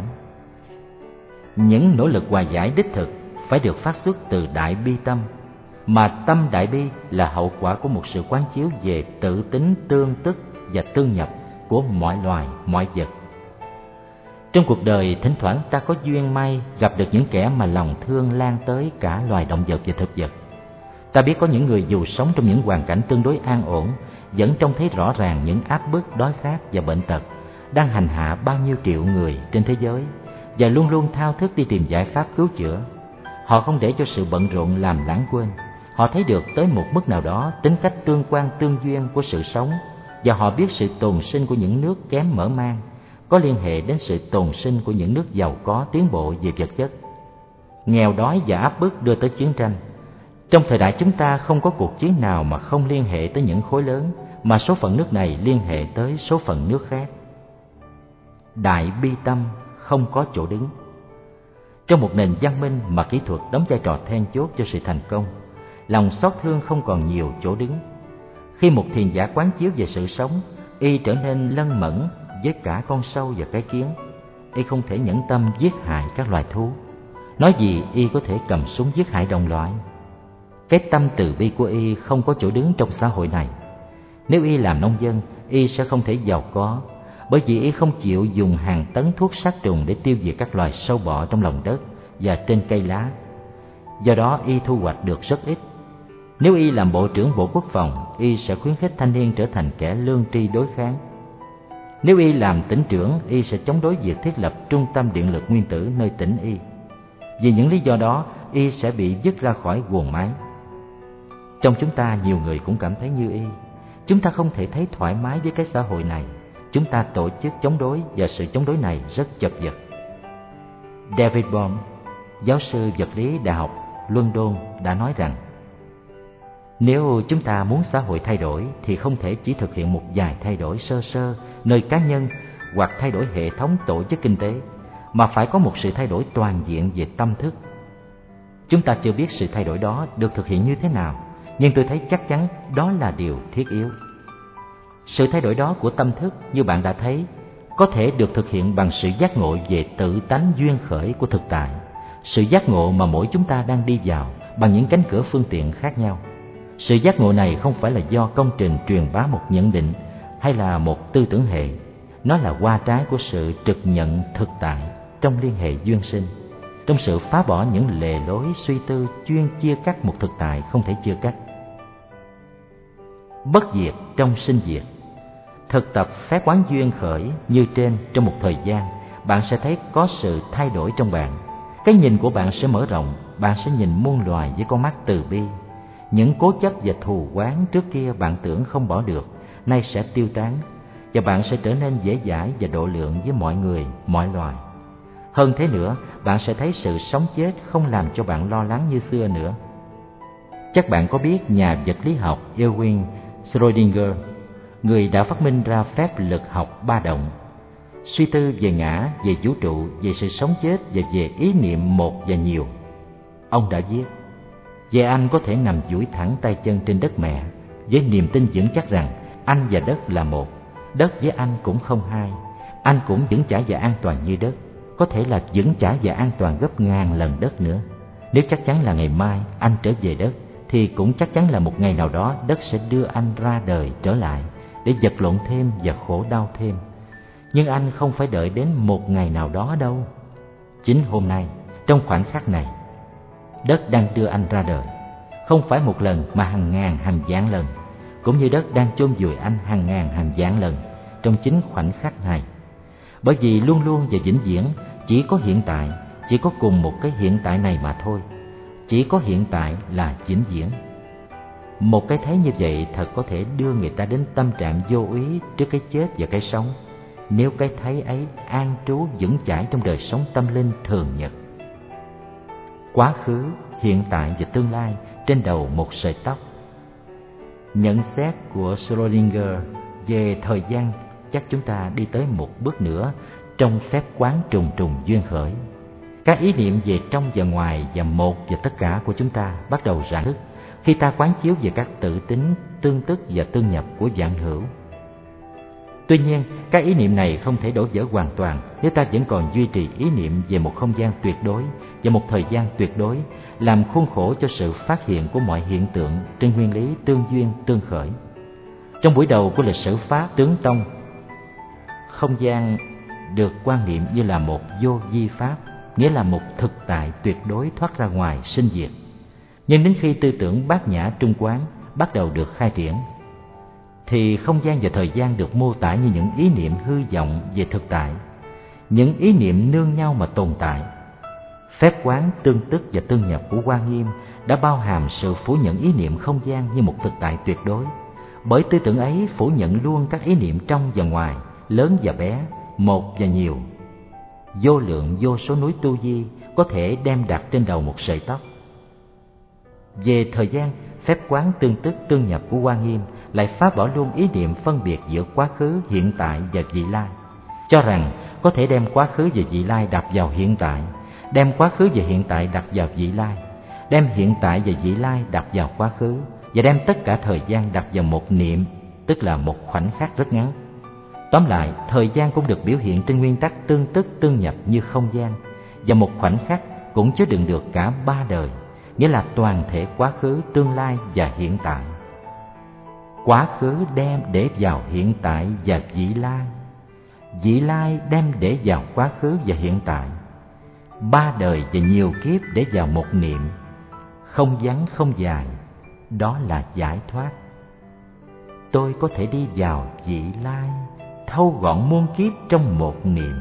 Những nỗ lực hòa giải đích thực phải được phát xuất từ đại bi tâm, mà tâm đại bi là hậu quả của một sự quán chiếu về tự tính tương tức và tương nhập của mọi loài, mọi vật. Trong cuộc đời, thỉnh thoảng ta có duyên may gặp được những kẻ mà lòng thương lan tới cả loài động vật và thực vật. Ta biết có những người dù sống trong những hoàn cảnh tương đối an ổn, vẫn trông thấy rõ ràng những áp bức, đói khát và bệnh tật đang hành hạ bao nhiêu triệu người trên thế giới, và luôn luôn thao thức đi tìm giải pháp cứu chữa. Họ không để cho sự bận rộn làm lãng quên. Họ thấy được tới một mức nào đó tính cách tương quan tương duyên của sự sống, và họ biết sự tồn sinh của những nước kém mở mang có liên hệ đến sự tồn sinh của những nước giàu có tiến bộ về vật chất. Nghèo đói và áp bức đưa tới chiến tranh. Trong thời đại chúng ta không có cuộc chiến nào mà không liên hệ tới những khối lớn, mà số phận nước này liên hệ tới số phận nước khác. Đại bi tâm không có chỗ đứng. Trong một nền văn minh mà kỹ thuật đóng vai trò then chốt cho sự thành công, lòng xót thương không còn nhiều chỗ đứng. Khi một thiền giả quán chiếu về sự sống, y trở nên lân mẫn với cả con sâu và cái kiến. Y không thể nhẫn tâm giết hại các loài thú. Nói gì y có thể cầm súng giết hại đồng loại. Cái tâm từ bi của y không có chỗ đứng trong xã hội này. Nếu y làm nông dân, y sẽ không thể giàu có, bởi vì y không chịu dùng hàng tấn thuốc sát trùng để tiêu diệt các loài sâu bọ trong lòng đất và trên cây lá. Do đó y thu hoạch được rất ít. Nếu y làm bộ trưởng Bộ Quốc phòng, y sẽ khuyến khích thanh niên trở thành kẻ lương tri đối kháng. Nếu y làm tỉnh trưởng, y sẽ chống đối việc thiết lập trung tâm điện lực nguyên tử nơi tỉnh y. Vì những lý do đó, y sẽ bị dứt ra khỏi guồng máy. Trong chúng ta nhiều người cũng cảm thấy như y. Chúng ta không thể thấy thoải mái với cái xã hội này. chúng ta tổ chức chống đối và sự chống đối này rất chật vật. David Bohm, giáo sư vật lý Đại học London đã nói rằng nếu chúng ta muốn xã hội thay đổi thì không thể chỉ thực hiện một vài thay đổi sơ sơ nơi cá nhân hoặc thay đổi hệ thống tổ chức kinh tế, mà phải có một sự thay đổi toàn diện về tâm thức. Chúng ta chưa biết sự thay đổi đó được thực hiện như thế nào, nhưng tôi thấy chắc chắn đó là điều thiết yếu. Sự thay đổi đó của tâm thức, như bạn đã thấy, có thể được thực hiện bằng sự giác ngộ về tự tánh duyên khởi của thực tại, sự giác ngộ mà mỗi chúng ta đang đi vào bằng những cánh cửa phương tiện khác nhau. Sự giác ngộ này không phải là do công trình truyền bá một nhận định hay là một tư tưởng hệ, nó là qua trái của sự trực nhận thực tại trong liên hệ duyên sinh, trong sự phá bỏ những lề lối suy tư chuyên chia cắt một thực tại không thể chia cắt. Bất diệt trong sinh diệt. Thực tập phép quán duyên khởi như trên trong một thời gian, bạn sẽ thấy có sự thay đổi trong bạn. Cái nhìn của bạn sẽ mở rộng, bạn sẽ nhìn muôn loài với con mắt từ bi. Những cố chấp và thù oán trước kia bạn tưởng không bỏ được, nay sẽ tiêu tán, và bạn sẽ trở nên dễ dãi và độ lượng với mọi người, mọi loài. Hơn thế nữa, bạn sẽ thấy sự sống chết không làm cho bạn lo lắng như xưa nữa. Chắc bạn có biết nhà vật lý học Erwin Schrödinger, người đã phát minh ra phép lực học ba động, suy tư về ngã, về vũ trụ, về sự sống chết và về ý niệm một và nhiều. Ông đã viết: "Về anh có thể nằm duỗi thẳng tay chân trên đất mẹ với niềm tin vững chắc rằng anh và đất là một. Đất với anh cũng không hai. Anh cũng vững chãi và an toàn như đất, có thể là vững chãi và an toàn gấp ngàn lần đất nữa. Nếu chắc chắn là ngày mai anh trở về đất, thì cũng chắc chắn là một ngày nào đó đất sẽ đưa anh ra đời trở lại để vật lộn thêm và khổ đau thêm. Nhưng anh không phải đợi đến một ngày nào đó đâu. Chính hôm nay, trong khoảnh khắc này, đất đang đưa anh ra đời, không phải một lần mà hàng ngàn hàng vạn lần, cũng như đất đang chôn vùi anh hàng ngàn hàng vạn lần trong chính khoảnh khắc này. Bởi vì luôn luôn và vĩnh viễn chỉ có hiện tại, chỉ có cùng một cái hiện tại này mà thôi. Chỉ có hiện tại là vĩnh viễn." Một cái thấy như vậy thật có thể đưa người ta đến tâm trạng vô úy trước cái chết và cái sống, nếu cái thấy ấy an trú vững chãi trong đời sống tâm linh thường nhật. Quá khứ, hiện tại và tương lai trên đầu một sợi tóc. Nhận xét của Schrödinger về thời gian chắc chúng ta đi tới một bước nữa trong phép quán trùng trùng duyên khởi. Các ý niệm về trong và ngoài và một và tất cả của chúng ta bắt đầu rạng thức khi ta quán chiếu về các tự tính, tương tức và tương nhập của vạn hữu. Tuy nhiên, các ý niệm này không thể đổ vỡ hoàn toàn nếu ta vẫn còn duy trì ý niệm về một không gian tuyệt đối và một thời gian tuyệt đối, làm khuôn khổ cho sự phát hiện của mọi hiện tượng trên nguyên lý tương duyên tương khởi. Trong buổi đầu của lịch sử Pháp tướng Tông, không gian được quan niệm như là một vô vi pháp, nghĩa là một thực tại tuyệt đối thoát ra ngoài sinh diệt. Nhưng đến khi tư tưởng bát nhã trung quán bắt đầu được khai triển, thì không gian và thời gian được mô tả như những ý niệm hư vọng về thực tại, những ý niệm nương nhau mà tồn tại. Phép quán tương tức và tương nhập của Hoa Nghiêm đã bao hàm sự phủ nhận ý niệm không gian như một thực tại tuyệt đối, bởi tư tưởng ấy phủ nhận luôn các ý niệm trong và ngoài, lớn và bé, một và nhiều. Vô lượng vô số núi tu di có thể đem đặt trên đầu một sợi tóc. Về thời gian, phép quán tương tức tương nhập của Hoa Nghiêm lại phá bỏ luôn ý niệm phân biệt giữa quá khứ, hiện tại và vị lai, cho rằng có thể đem quá khứ và vị lai đặt vào hiện tại, đem quá khứ và hiện tại đặt vào vị lai, đem hiện tại và vị lai đặt vào quá khứ, và đem tất cả thời gian đặt vào một niệm, tức là một khoảnh khắc rất ngắn. Tóm lại, thời gian cũng được biểu hiện trên nguyên tắc tương tức tương nhập như không gian, và một khoảnh khắc cũng chứa đựng được cả ba đời, nghĩa là toàn thể quá khứ, tương lai và hiện tại. Quá khứ đem để vào hiện tại và vị lai đem để vào quá khứ và hiện tại. Ba đời và nhiều kiếp để vào một niệm, không ngắn không dài, đó là giải thoát. Tôi có thể đi vào vị lai, thâu gọn muôn kiếp trong một niệm.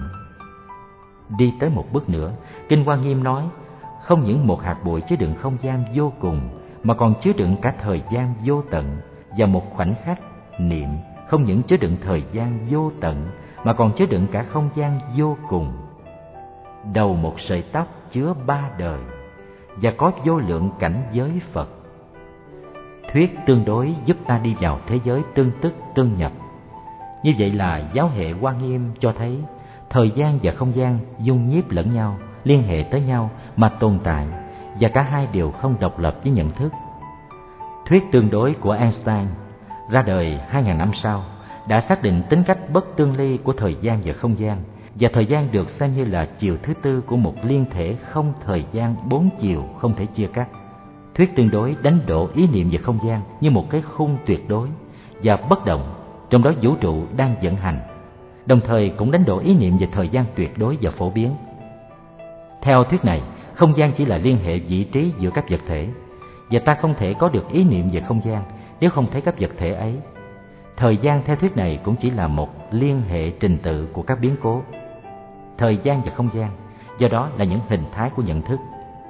Đi tới một bước nữa, Kinh Hoa Nghiêm nói, không những một hạt bụi chứa đựng không gian vô cùng, mà còn chứa đựng cả thời gian vô tận và một khoảnh khắc niệm không những chứa đựng thời gian vô tận mà còn chứa đựng cả không gian vô cùng. Đầu một sợi tóc chứa 3 đời và có vô lượng cảnh giới Phật. Thuyết tương đối giúp ta đi vào thế giới tương tức tương nhập. Như vậy là giáo hệ Hoa Nghiêm cho thấy thời gian và không gian dung nhiếp lẫn nhau, liên hệ tới nhau mà tồn tại, và cả hai đều không độc lập với nhận thức. Thuyết tương đối của Einstein ra đời 2000 năm sau đã xác định tính cách bất tương ly của thời gian và không gian, và thời gian được xem như là chiều thứ tư của một liên thể không thời gian 4 chiều không thể chia cắt. Thuyết tương đối đánh đổ ý niệm về không gian như một cái khung tuyệt đối và bất động, trong đó vũ trụ đang vận hành, đồng thời cũng đánh đổ ý niệm về thời gian tuyệt đối và phổ biến. Theo thuyết này, không gian chỉ là liên hệ vị trí giữa các vật thể, và ta không thể có được ý niệm về không gian nếu không thấy các vật thể ấy. Thời gian theo thuyết này cũng chỉ là một liên hệ trình tự của các biến cố. Thời gian và không gian do đó là những hình thái của nhận thức.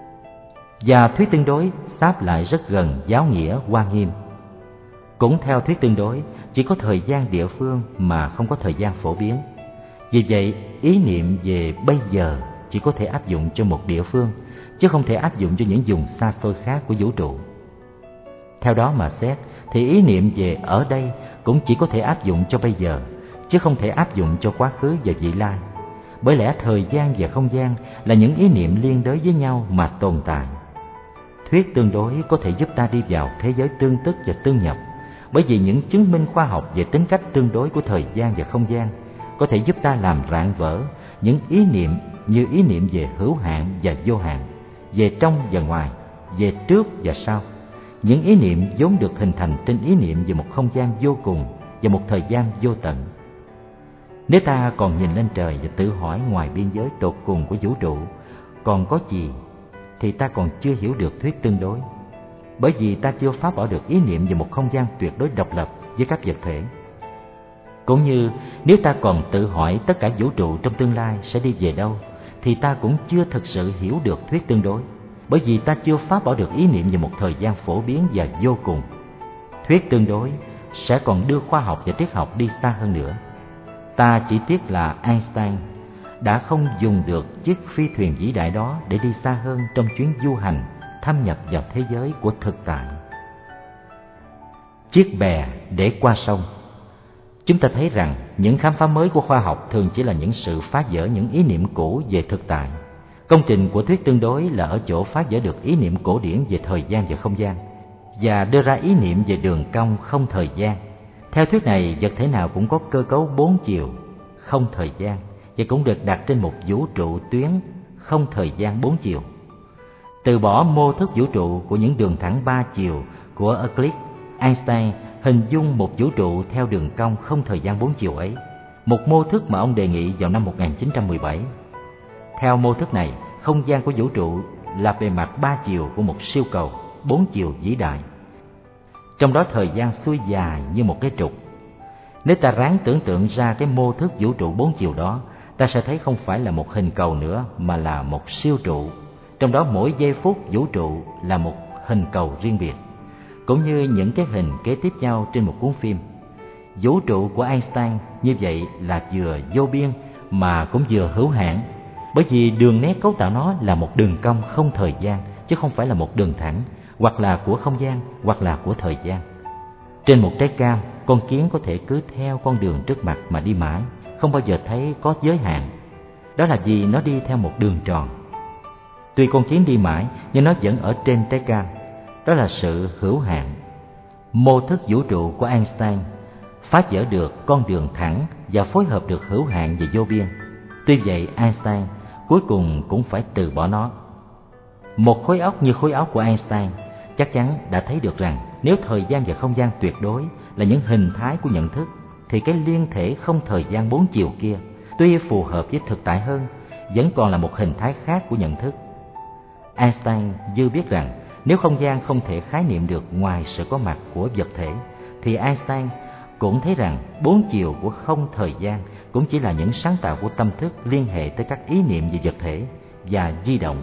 Và thuyết tương đối sáp lại rất gần giáo nghĩa Hoa Nghiêm. Cũng theo thuyết tương đối, chỉ có thời gian địa phương mà không có thời gian phổ biến. Vì vậy, ý niệm về bây giờ chỉ có thể áp dụng cho một địa phương, chứ không thể áp dụng cho những vùng xa xôi khác của vũ trụ. Theo đó mà xét, thì ý niệm về ở đây cũng chỉ có thể áp dụng cho bây giờ, chứ không thể áp dụng cho quá khứ và vị lai. Bởi lẽ thời gian và không gian là những ý niệm liên đới với nhau mà tồn tại. Thuyết tương đối có thể giúp ta đi vào thế giới tương tức và tương nhập, bởi vì những chứng minh khoa học về tính cách tương đối của thời gian và không gian có thể giúp ta làm rạn vỡ những ý niệm như ý niệm về hữu hạn và vô hạn, về trong và ngoài, về trước và sau. Những ý niệm vốn được hình thành trên ý niệm về một không gian vô cùng và một thời gian vô tận. Nếu ta còn nhìn lên trời và tự hỏi ngoài biên giới tột cùng của vũ trụ còn có gì, thì ta còn chưa hiểu được thuyết tương đối, bởi vì ta chưa phá bỏ được ý niệm về một không gian tuyệt đối độc lập với các vật thể. Cũng như nếu ta còn tự hỏi tất cả vũ trụ trong tương lai sẽ đi về đâu, thì ta cũng chưa thực sự hiểu được thuyết tương đối, bởi vì ta chưa phá bỏ được ý niệm về một thời gian phổ biến và vô cùng. Thuyết tương đối sẽ còn đưa khoa học và triết học đi xa hơn nữa. Ta chỉ tiếc là Einstein đã không dùng được chiếc phi thuyền vĩ đại đó để đi xa hơn trong chuyến du hành thâm nhập vào thế giới của thực tại. Chiếc bè để qua sông. Chúng ta thấy rằng những khám phá mới của khoa học thường chỉ là những sự phá vỡ những ý niệm cũ về thực tại. Công trình của thuyết tương đối là ở chỗ phá vỡ được ý niệm cổ điển về thời gian và không gian, và đưa ra ý niệm về đường cong không thời gian. Theo thuyết này, vật thể nào cũng có cơ cấu 4 chiều, không thời gian, và cũng được đặt trên một vũ trụ tuyến không thời gian 4 chiều. Từ bỏ mô thức vũ trụ của những đường thẳng 3 chiều của Euclid, Einstein hình dung một vũ trụ theo đường cong không thời gian 4 chiều ấy, một mô thức mà ông đề nghị vào năm 1917. Theo mô thức này, không gian của vũ trụ là bề mặt 3 chiều của một siêu cầu 4 chiều vĩ đại. Trong đó thời gian xuôi dài như một cái trục. Nếu ta ráng tưởng tượng ra cái mô thức vũ trụ 4 chiều đó, ta sẽ thấy không phải là một hình cầu nữa mà là một siêu trụ. Trong đó mỗi giây phút vũ trụ là một hình cầu riêng biệt, cũng như những cái hình kế tiếp nhau trên một cuốn phim. Vũ trụ của Einstein như vậy là vừa vô biên mà cũng vừa hữu hạn, bởi vì đường nét cấu tạo nó là một đường cong không thời gian, chứ không phải là một đường thẳng, hoặc là của không gian, hoặc là của thời gian. Trên một trái cam, con kiến có thể cứ theo con đường trước mặt mà đi mãi, không bao giờ thấy có giới hạn. Đó là vì nó đi theo một đường tròn. Tuy con kiến đi mãi, nhưng nó vẫn ở trên trái cam. Đó là sự hữu hạn. Mô thức vũ trụ của Einstein phá vỡ được con đường thẳng và phối hợp được hữu hạn và vô biên. Tuy vậy, Einstein cuối cùng cũng phải từ bỏ nó. Một khối óc như khối óc của Einstein chắc chắn đã thấy được rằng nếu thời gian và không gian tuyệt đối là những hình thái của nhận thức, thì cái liên thể không thời gian 4 chiều kia, tuy phù hợp với thực tại hơn, vẫn còn là một hình thái khác của nhận thức. Einstein dư biết rằng nếu không gian không thể khái niệm được ngoài sự có mặt của vật thể, thì Einstein cũng thấy rằng 4 chiều của không thời gian cũng chỉ là những sáng tạo của tâm thức liên hệ tới các ý niệm về vật thể và di động.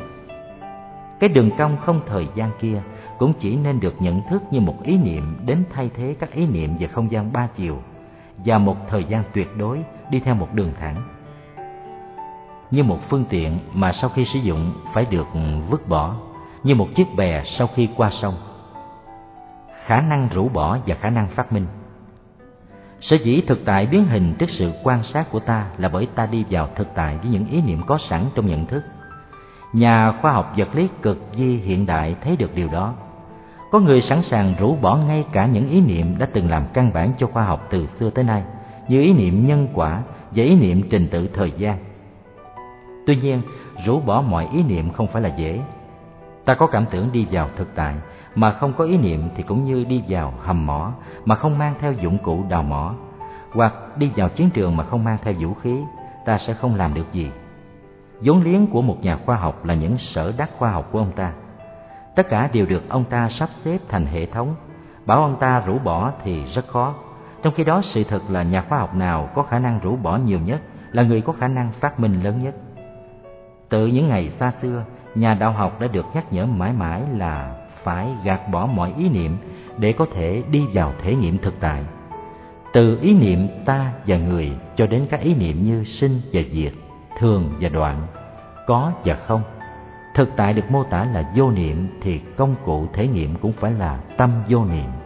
Cái đường cong không thời gian kia cũng chỉ nên được nhận thức như một ý niệm đến thay thế các ý niệm về không gian 3 chiều, và một thời gian tuyệt đối đi theo một đường thẳng, như một phương tiện mà sau khi sử dụng phải được vứt bỏ, như một chiếc bè sau khi qua sông. Khả năng rũ bỏ và khả năng phát minh. Sở dĩ thực tại biến hình trước sự quan sát của ta là bởi ta đi vào thực tại với những ý niệm có sẵn trong nhận thức. Nhà khoa học vật lý cực di hiện đại thấy được điều đó. Có người sẵn sàng rũ bỏ ngay cả những ý niệm đã từng làm căn bản cho khoa học từ xưa tới nay, như ý niệm nhân quả và ý niệm trình tự thời gian. Tuy nhiên, rũ bỏ mọi ý niệm không phải là dễ. Ta có cảm tưởng đi vào thực tại mà không có ý niệm thì cũng như đi vào hầm mỏ mà không mang theo dụng cụ đào mỏ, hoặc đi vào chiến trường mà không mang theo vũ khí, ta sẽ không làm được gì. Vốn liếng của một nhà khoa học là những sở đắc khoa học của ông ta. Tất cả đều được ông ta sắp xếp thành hệ thống. Bảo ông ta rũ bỏ thì rất khó. Trong khi đó, sự thật là nhà khoa học nào có khả năng rũ bỏ nhiều nhất là người có khả năng phát minh lớn nhất. Từ những ngày xa xưa, nhà đạo học đã được nhắc nhở mãi mãi là phải gạt bỏ mọi ý niệm để có thể đi vào thể nghiệm thực tại. Từ ý niệm ta và người cho đến các ý niệm như sinh và diệt, thường và đoạn, có và không. Thực tại được mô tả là vô niệm thì công cụ thể nghiệm cũng phải là tâm vô niệm.